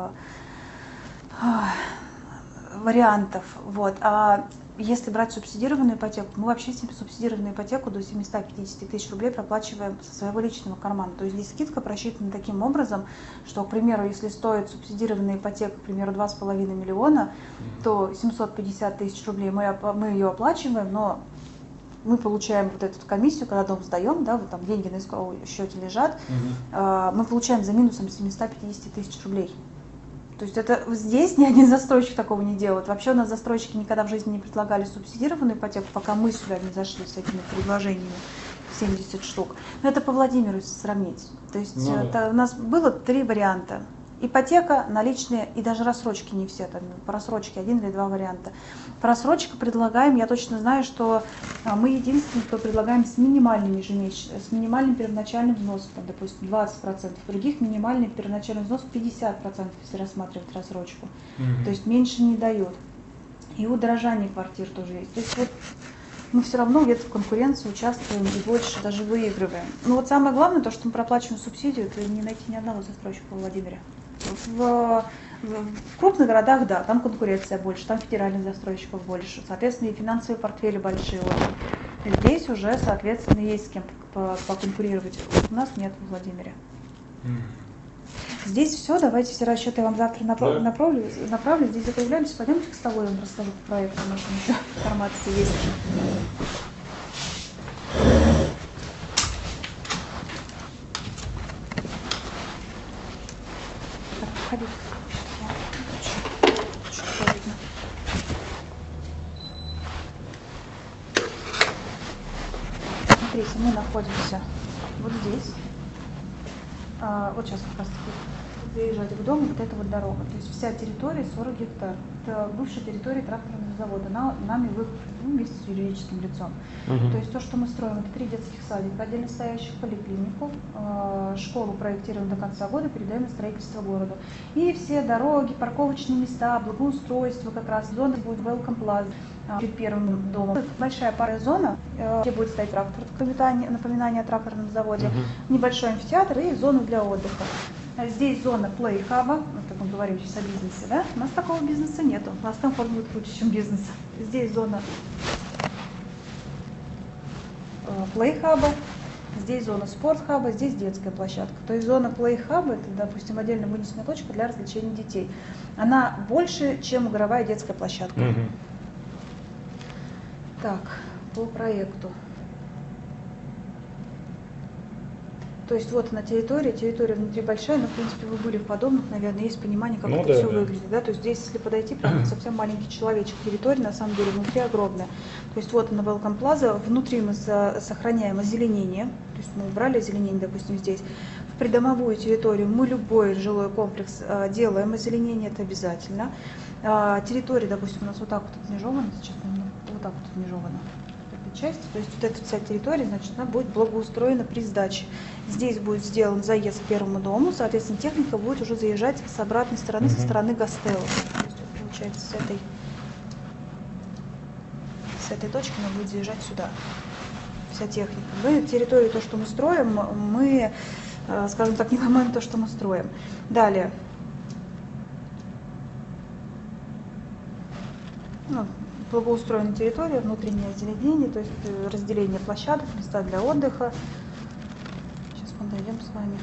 вариантов. Вот. А если брать субсидированную ипотеку, мы вообще субсидированную ипотеку до 750 тысяч рублей проплачиваем со своего личного кармана. То есть здесь скидка просчитана таким образом, что, к примеру, если стоит субсидированная ипотека, к примеру, 2,5 миллиона, то 750 тысяч рублей мы ее оплачиваем, но мы получаем вот эту комиссию, когда дом сдаем, да, вот там деньги на исковом счете лежат, мы получаем за минусом 750 тысяч рублей. То есть это здесь ни один застройщик такого не делает. Вообще у нас застройщики никогда в жизни не предлагали субсидированную ипотеку, пока мы сюда не зашли с этими предложениями, 70 штук. Но это по Владимиру сравнить. То есть у нас было 3 варианта. Ипотека, наличные и даже рассрочки не все. Там, по рассрочке 1 или 2 варианта. По рассрочке предлагаем, я точно знаю, что мы единственные, кто предлагаем с минимальным ежемесячным, с минимальным первоначальным взносом, там, допустим, 20%. Других минимальный первоначальный взнос 50%, если рассматривать рассрочку. То есть меньше не дают. И удорожание квартир тоже есть. То есть вот мы все равно где-то в конкуренции участвуем и больше даже выигрываем. Но вот самое главное, то, что мы проплачиваем субсидию, это не найти ни одного застройщика в Владимире. В крупных городах, да, там конкуренция больше, там федеральных застройщиков больше, соответственно, и финансовые портфели большие очень. Здесь уже, соответственно, есть с кем поконкурировать. У нас нет в Владимире. Здесь все, давайте все расчеты я вам завтра направлю. Здесь закругляемся, пойдемте к столу, я вам расскажу по проекту, может, еще информация есть. Так, входите. Смотрите, мы находимся вот здесь. Вот сейчас как раз заезжать в дом, вот эта вот дорога. То есть вся территория 40 гектар. Это бывшая территория тракторного завода. Нами выкуплена вместе с юридическим лицом. То есть то, что мы строим, это 3 детских садика, отдельно стоящих поликлинику, школу проектируем до конца года, передаем на строительство городу. И все дороги, парковочные места, благоустройство как раз, зона будет Welcome Plaza. Перед первым домом. Большая парная зона, где будет стоять трактор, напоминание о тракторном заводе, небольшой амфитеатр и зона для отдыха. Здесь зона плей-хаба, как мы говорим сейчас о бизнесе, да? У нас такого бизнеса нету, у нас комфорт будет круче, чем бизнес. Здесь зона плей-хаба, здесь зона спорт-хаба, здесь детская площадка. То есть зона плей-хаба, это, допустим, отдельно вынесенная точка для развлечения детей. Она больше, чем игровая детская площадка. Так, по проекту. То есть вот она территория внутри большая, но в принципе вы были в подобных, наверное, есть понимание, как это все выглядит. Да? То есть здесь, если подойти, прям совсем маленький человечек, территория на самом деле внутри огромная. То есть вот она Welcome Plaza, внутри мы сохраняем озеленение, то есть мы убрали озеленение, допустим, здесь. В придомовую территорию мы любой жилой комплекс делаем озеленение, это обязательно. Территория, допустим, у нас вот так вот отмежована, сейчас вот так вот отмежована эта часть, то есть вот эта вся территория, значит, она будет благоустроена при сдаче. Здесь будет сделан заезд к первому дому, соответственно, техника будет уже заезжать с обратной стороны, со стороны Гастелло. То есть, получается, с этой точки она будет заезжать сюда, вся техника. Мы территорию, то, что мы строим, мы, скажем так, не ломаем то, что мы строим. Далее. Благоустроенная территория, внутреннее озеленение, то есть разделение площадок, места для отдыха. Сейчас мы дойдем с вами.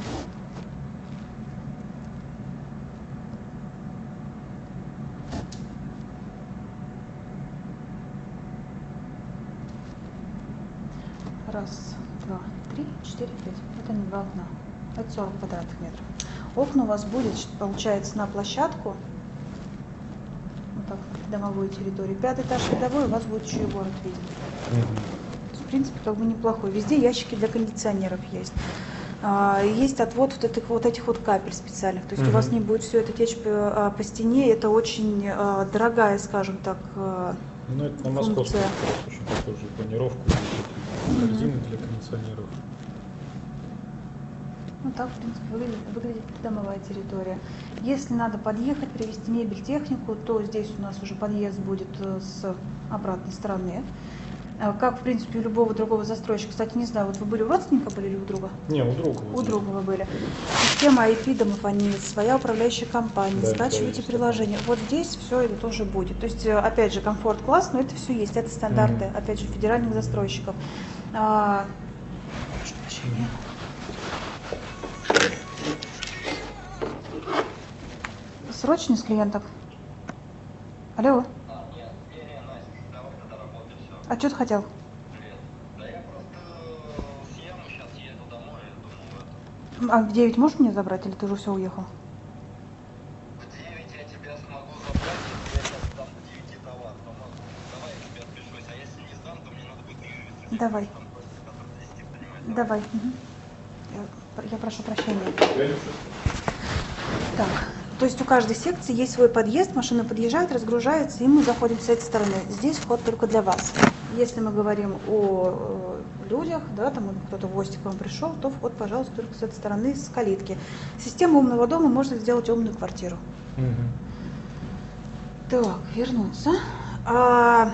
Раз, два, три, 4, 5. Это не 2 окна. Это 40 квадратных метров. Окна у вас будет, получается, на площадку. Вот так, домовую территорию. 5-й этаж рядовой, у вас будет еще и город виден. В принципе, как бы неплохой. Везде ящики для кондиционеров есть. Есть отвод вот этих капель специальных. То есть у вас не будет все это течь по стене. Это очень дорогая, скажем так, ну, это на московскую очень похожую планировку. Корзины для кондиционеров. Ну так, в принципе, выглядит домовая территория. Если надо подъехать, привезти мебель, технику, то здесь у нас уже подъезд будет с обратной стороны. Как, в принципе, у любого другого застройщика. Кстати, не знаю, вот вы были у родственника были или у друга? Не, у друга. У друга вы были. Система IP домов, они своя управляющая компания, скачивайте приложение. Вот здесь все это тоже будет. То есть, опять же, комфорт-класс, но это все есть. Это стандарты, опять же, федеральных застройщиков. Прошу прощения. Срочно с клиенток. Алло. А что ты хотел? Да я просто съем, сейчас еду домой, думаю. А в 9 можешь меня забрать, или ты уже все уехал? В 9 я тебя смогу забрать, если я сейчас дам до 9 товар. Давай я тебе отпишусь, а если не сдам, то мне надо будет выявить. Давай. Давай. Я прошу прощения. Так. То есть у каждой секции есть свой подъезд, машина подъезжает, разгружается, и мы заходим с этой стороны. Здесь вход только для вас. Если мы говорим о людях, да, там кто-то в гости к вам пришел, то вход, пожалуйста, только с этой стороны, с калитки. Система умного дома может сделать умную квартиру. Так, вернуться.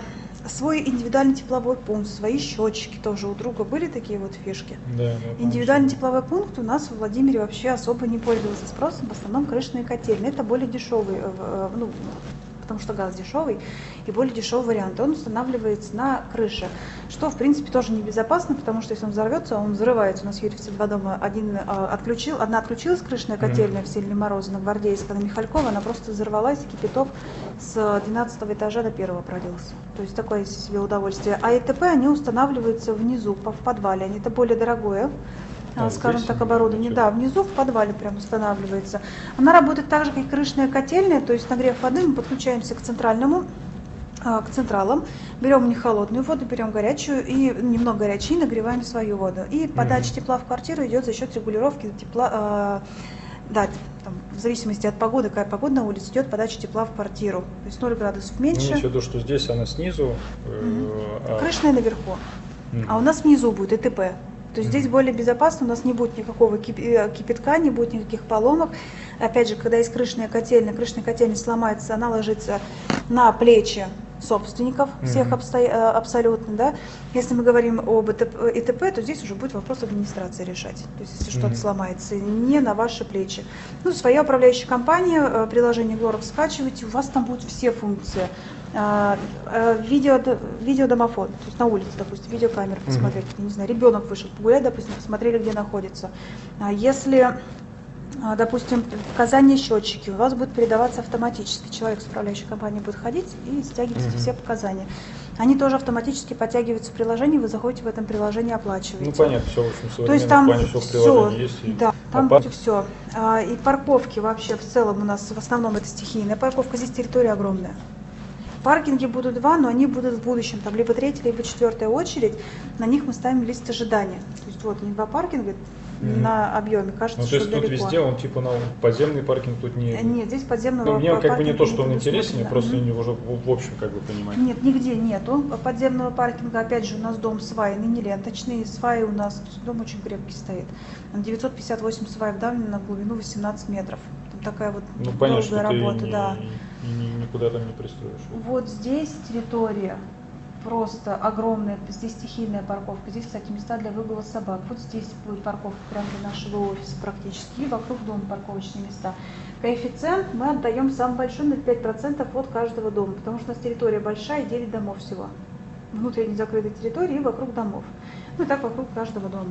свой индивидуальный тепловой пункт, свои счетчики тоже у друга были такие вот фишки. Да, Индивидуальный тепловой пункт у нас в Владимире вообще особо не пользовался спросом, в основном крышные котельные. Это более дешевый, ну, потому что газ дешевый, и более дешевый вариант. Он устанавливается на крыше, что, в принципе, тоже небезопасно, потому что если он взорвется, он взрывается. У нас в Юрьевце 2 дома, одна отключилась крышная котельная в сильные морозы на Гвардейска, на Михалькова, она просто взорвалась, и кипяток с 12 этажа до 1-го пролился. То есть такое себе удовольствие. А ИТП, они устанавливаются внизу, в подвале. Это более дорогое, скажем так, оборудование. Да, внизу в подвале прям устанавливается. Она работает так же, как и крышная котельная, то есть нагрев воды мы подключаемся к централам, берем не холодную воду, берем горячую, и немного горячей, нагреваем свою воду. И подача тепла в квартиру идет за счет регулировки тепла, да, там, в зависимости от погоды, какая погода на улице, идет подача тепла в квартиру. То есть 0 градусов меньше. Имеется в виду, что здесь она снизу. Крышная наверху. А у нас внизу будет ИТП. То есть здесь более безопасно, у нас не будет никакого кипятка, не будет никаких поломок. Опять же, когда есть крышная котельня сломается, она ложится на плечи собственников всех абсолютно. Да? Если мы говорим об ИТП, то здесь уже будет вопрос администрации решать. То есть если что-то сломается, не на ваши плечи. Ну, своя управляющая компания, приложение Глоров скачивайте, у вас там будут все функции. Видеодомофон, то есть на улице, допустим, видеокамеру посмотреть, я не знаю, ребенок вышел погулять, допустим, посмотрели, где находится. Если, допустим, показания счетчики, у вас будут передаваться автоматически, человек с управляющей компанией будет ходить и стягивать все показания. Они тоже автоматически подтягиваются в приложении, вы заходите в этом приложении, оплачиваете. Ну понятно, все, в общем, то есть там все в приложении есть. Да, там будет все. И парковки вообще в целом у нас в основном это стихийная парковка, здесь территория огромная. Паркинги будут 2, но они будут в будущем, там либо 3-я, либо 4-я очередь, на них мы ставим лист ожидания. То есть вот не 2 паркинга на объеме, кажется, ну, что то есть далеко. тут везде он типа на подземный паркинг тут не... Нет, здесь подземного паркинга. Мне как бы не то, что он предусмотрено. интереснее, просто уже в общем как бы понимать. Нет, нигде нету подземного паркинга. Опять же, у нас дом свайный, не ленточный. Сваи у нас, дом очень крепкий стоит. 958 свай вдавлено на глубину 18 метров. Там такая вот долгая работа, да. Никуда там не пристроишь. Вот здесь территория просто огромная, здесь стихийная парковка, здесь, кстати, места для выгула собак. Вот здесь будет парковка прямо для нашего офиса практически, и вокруг дома парковочные места. Коэффициент мы отдаем самый большой на 5% от каждого дома, потому что у нас территория большая, 9 домов всего. Внутренней закрытой территории и вокруг домов. Ну и так вокруг каждого дома.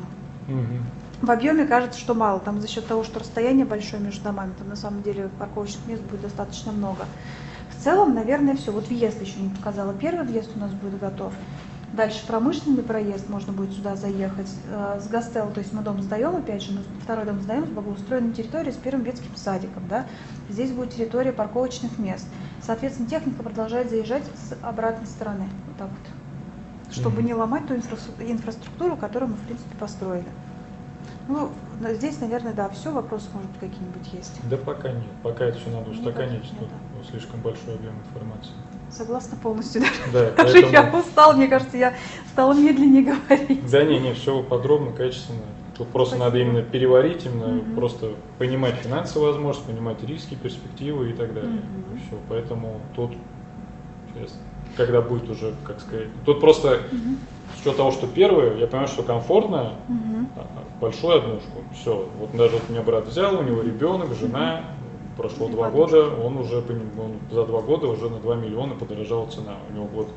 В объеме кажется, что мало, там за счет того, что расстояние большое между домами, там на самом деле парковочных мест будет достаточно много. В целом, наверное, все. Вот въезд еще не показала. Первый въезд у нас будет готов. Дальше промышленный проезд, можно будет сюда заехать. С Гастел, то есть мы дом сдаем, опять же, мы второй дом сдаем с благоустроенной территорией с первым детским садиком. Да? Здесь будет территория парковочных мест. Соответственно, техника продолжает заезжать с обратной стороны. Вот так вот. Чтобы не ломать ту инфраструктуру, которую мы, в принципе, построили. Ну, здесь, наверное, да, все, вопросы, может быть, какие-нибудь есть. Да пока нет, пока это все надо устаканить, тут слишком большой объем информации. Согласна полностью, даже. Да, Даже поэтому... я устала, мне кажется, я стала медленнее говорить. Да не, все подробно, качественно. Тут просто надо именно переварить, именно просто понимать финансовые возможности, понимать риски, перспективы и так далее. Все, поэтому тут, честно, когда будет уже, как сказать, тут просто с учетом того, что первое, я понимаю, что комфортно, большую однушку, все. Вот даже вот меня брат взял, у него ребенок, жена, прошло 2 года, он уже за 2 года уже на 2 миллиона подорожала цена. У него вот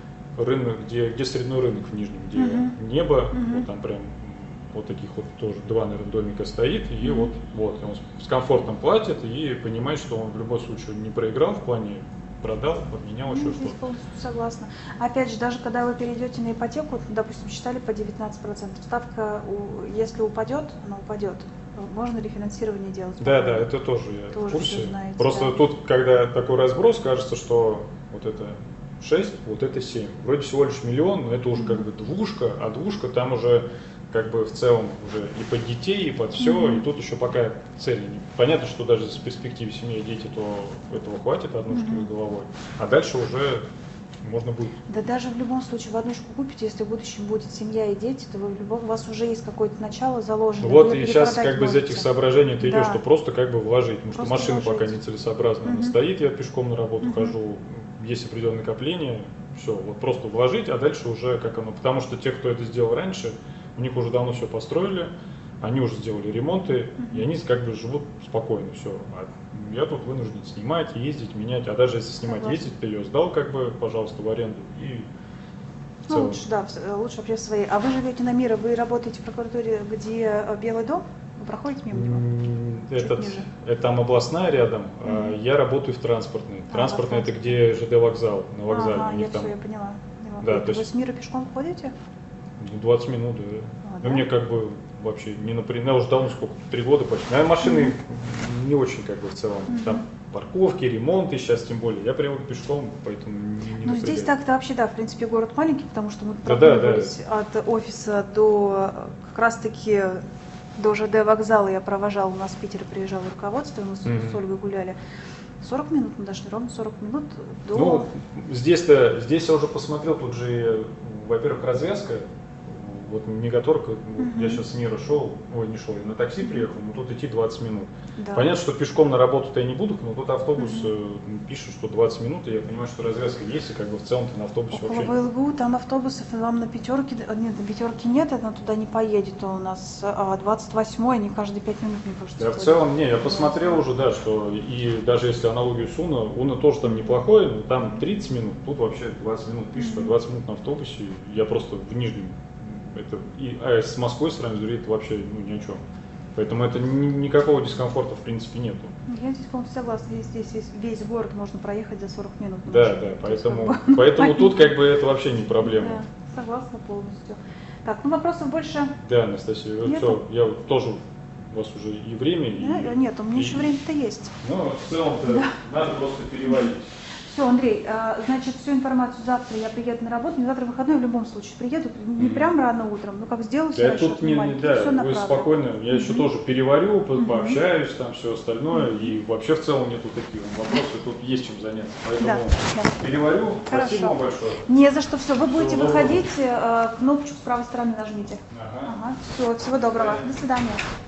рынок, где средной рынок в Нижнем, где небо, вот там прям вот таких вот тоже 2, наверное, домика стоит, и вот он с комфортом платит и понимает, что он в любом случае не проиграл в плане продал, обменял еще что-то. Полностью согласна. Опять же, даже когда вы перейдете на ипотеку, допустим, считали по 19%, ставка, если упадет, она упадет. Можно рефинансирование делать. Да, это тоже я в курсе. Знаете, просто тут, когда такой разброс, кажется, что вот это 6, вот это 7. Вроде всего лишь миллион, но это уже как бы двушка, а двушка там уже как бы в целом уже и под детей, и под все, и тут еще пока цели не... Понятно, что даже с перспективы семьи дети, то этого хватит однушки с головой, а дальше уже можно будет. Да даже в любом случае в однушку купите, если в будущем будет семья и дети, то у вас уже есть какое-то начало заложено. Вот и сейчас как бы из этих соображений ты идешь, Да. что просто как бы вложить, потому Просто что машина вложить. пока нецелесообразна, она стоит, я пешком на работу хожу, есть определенное накопление, Все, вот просто вложить, а дальше уже как оно. Потому что те, кто это сделал раньше, у них уже давно все построили, они уже сделали ремонты, и они как бы живут спокойно, все. А я тут вынужден снимать, ездить, менять. А даже если снимать, ездить, ты ее сдал как бы, пожалуйста, в аренду. И в целом. лучше, да, лучше вообще свои. А вы живете на Мира, вы работаете в прокуратуре, где Белый дом? Вы проходите мимо него? Это там областная рядом, а я работаю в транспортной. Транспортная это где ЖД вокзал, на вокзале. Ага, я там... все, я поняла. Да, вы с Мира пешком ходите? 20 минут, да. Да? Ну, мне как бы вообще не напрягает, уже давно сколько, 3 года почти. Наверное, машины не очень как бы в целом. Там парковки, ремонты сейчас тем более. Я привык пешком, поэтому не Ну, здесь так-то вообще, да, в принципе, город маленький, потому что мы Да. прогуливались от офиса до как раз-таки до ЖД вокзала. Я провожала, у нас в Питере приезжало руководство, мы с Ольгой гуляли. 40 минут мы дошли, ровно 40 минут до... Ну, здесь я уже посмотрел, тут же, во-первых, развязка, вот Мегаторг, я сейчас с Мира шел, не шел, я на такси приехал, но тут идти 20 минут. Да. Понятно, что пешком на работу-то я не буду, но тут автобус пишет, что 20 минут, и я понимаю, что развязка есть, и как бы в целом-то на автобусе Около вообще... ВЛГУ там автобусов вам на пятерке, нет, на пятерке нет, она туда не поедет, у нас 28-й, они каждые 5 минут, мне кажется. Да, в целом, я посмотрел уже, да, что и даже если аналогию с Уна тоже там неплохой, но там 30 минут, тут вообще 20 минут пишет, а 20 минут на автобусе, я просто в Нижнем, а с Москвой сравнивать, это вообще ни о чем. Поэтому это никакого дискомфорта в принципе нету. Я здесь полностью согласна, здесь весь город можно проехать за 40 минут. Да, поэтому тут как бы это вообще не проблема. Да, согласна полностью. Так, вопросов больше? Да, Анастасия, все, я тоже у вас уже и время, Нет, у меня еще время-то есть. Ну, в целом-то надо просто переводить. Все, Андрей, значит, всю информацию завтра я приеду на работу, не завтра выходной в любом случае приеду, не прям рано утром, но как сделаю все расчеты маленькие, да, все вы направлю. спокойно, я еще тоже переварю, пообщаюсь, там все остальное, и вообще в целом нету таких вопросов, тут есть чем заняться, поэтому переварю. Хорошо. Спасибо вам большое. Не за что, все, вы будете Всего выходить, кнопочку с правой стороны нажмите. Ага. Все, всего доброго, до свидания.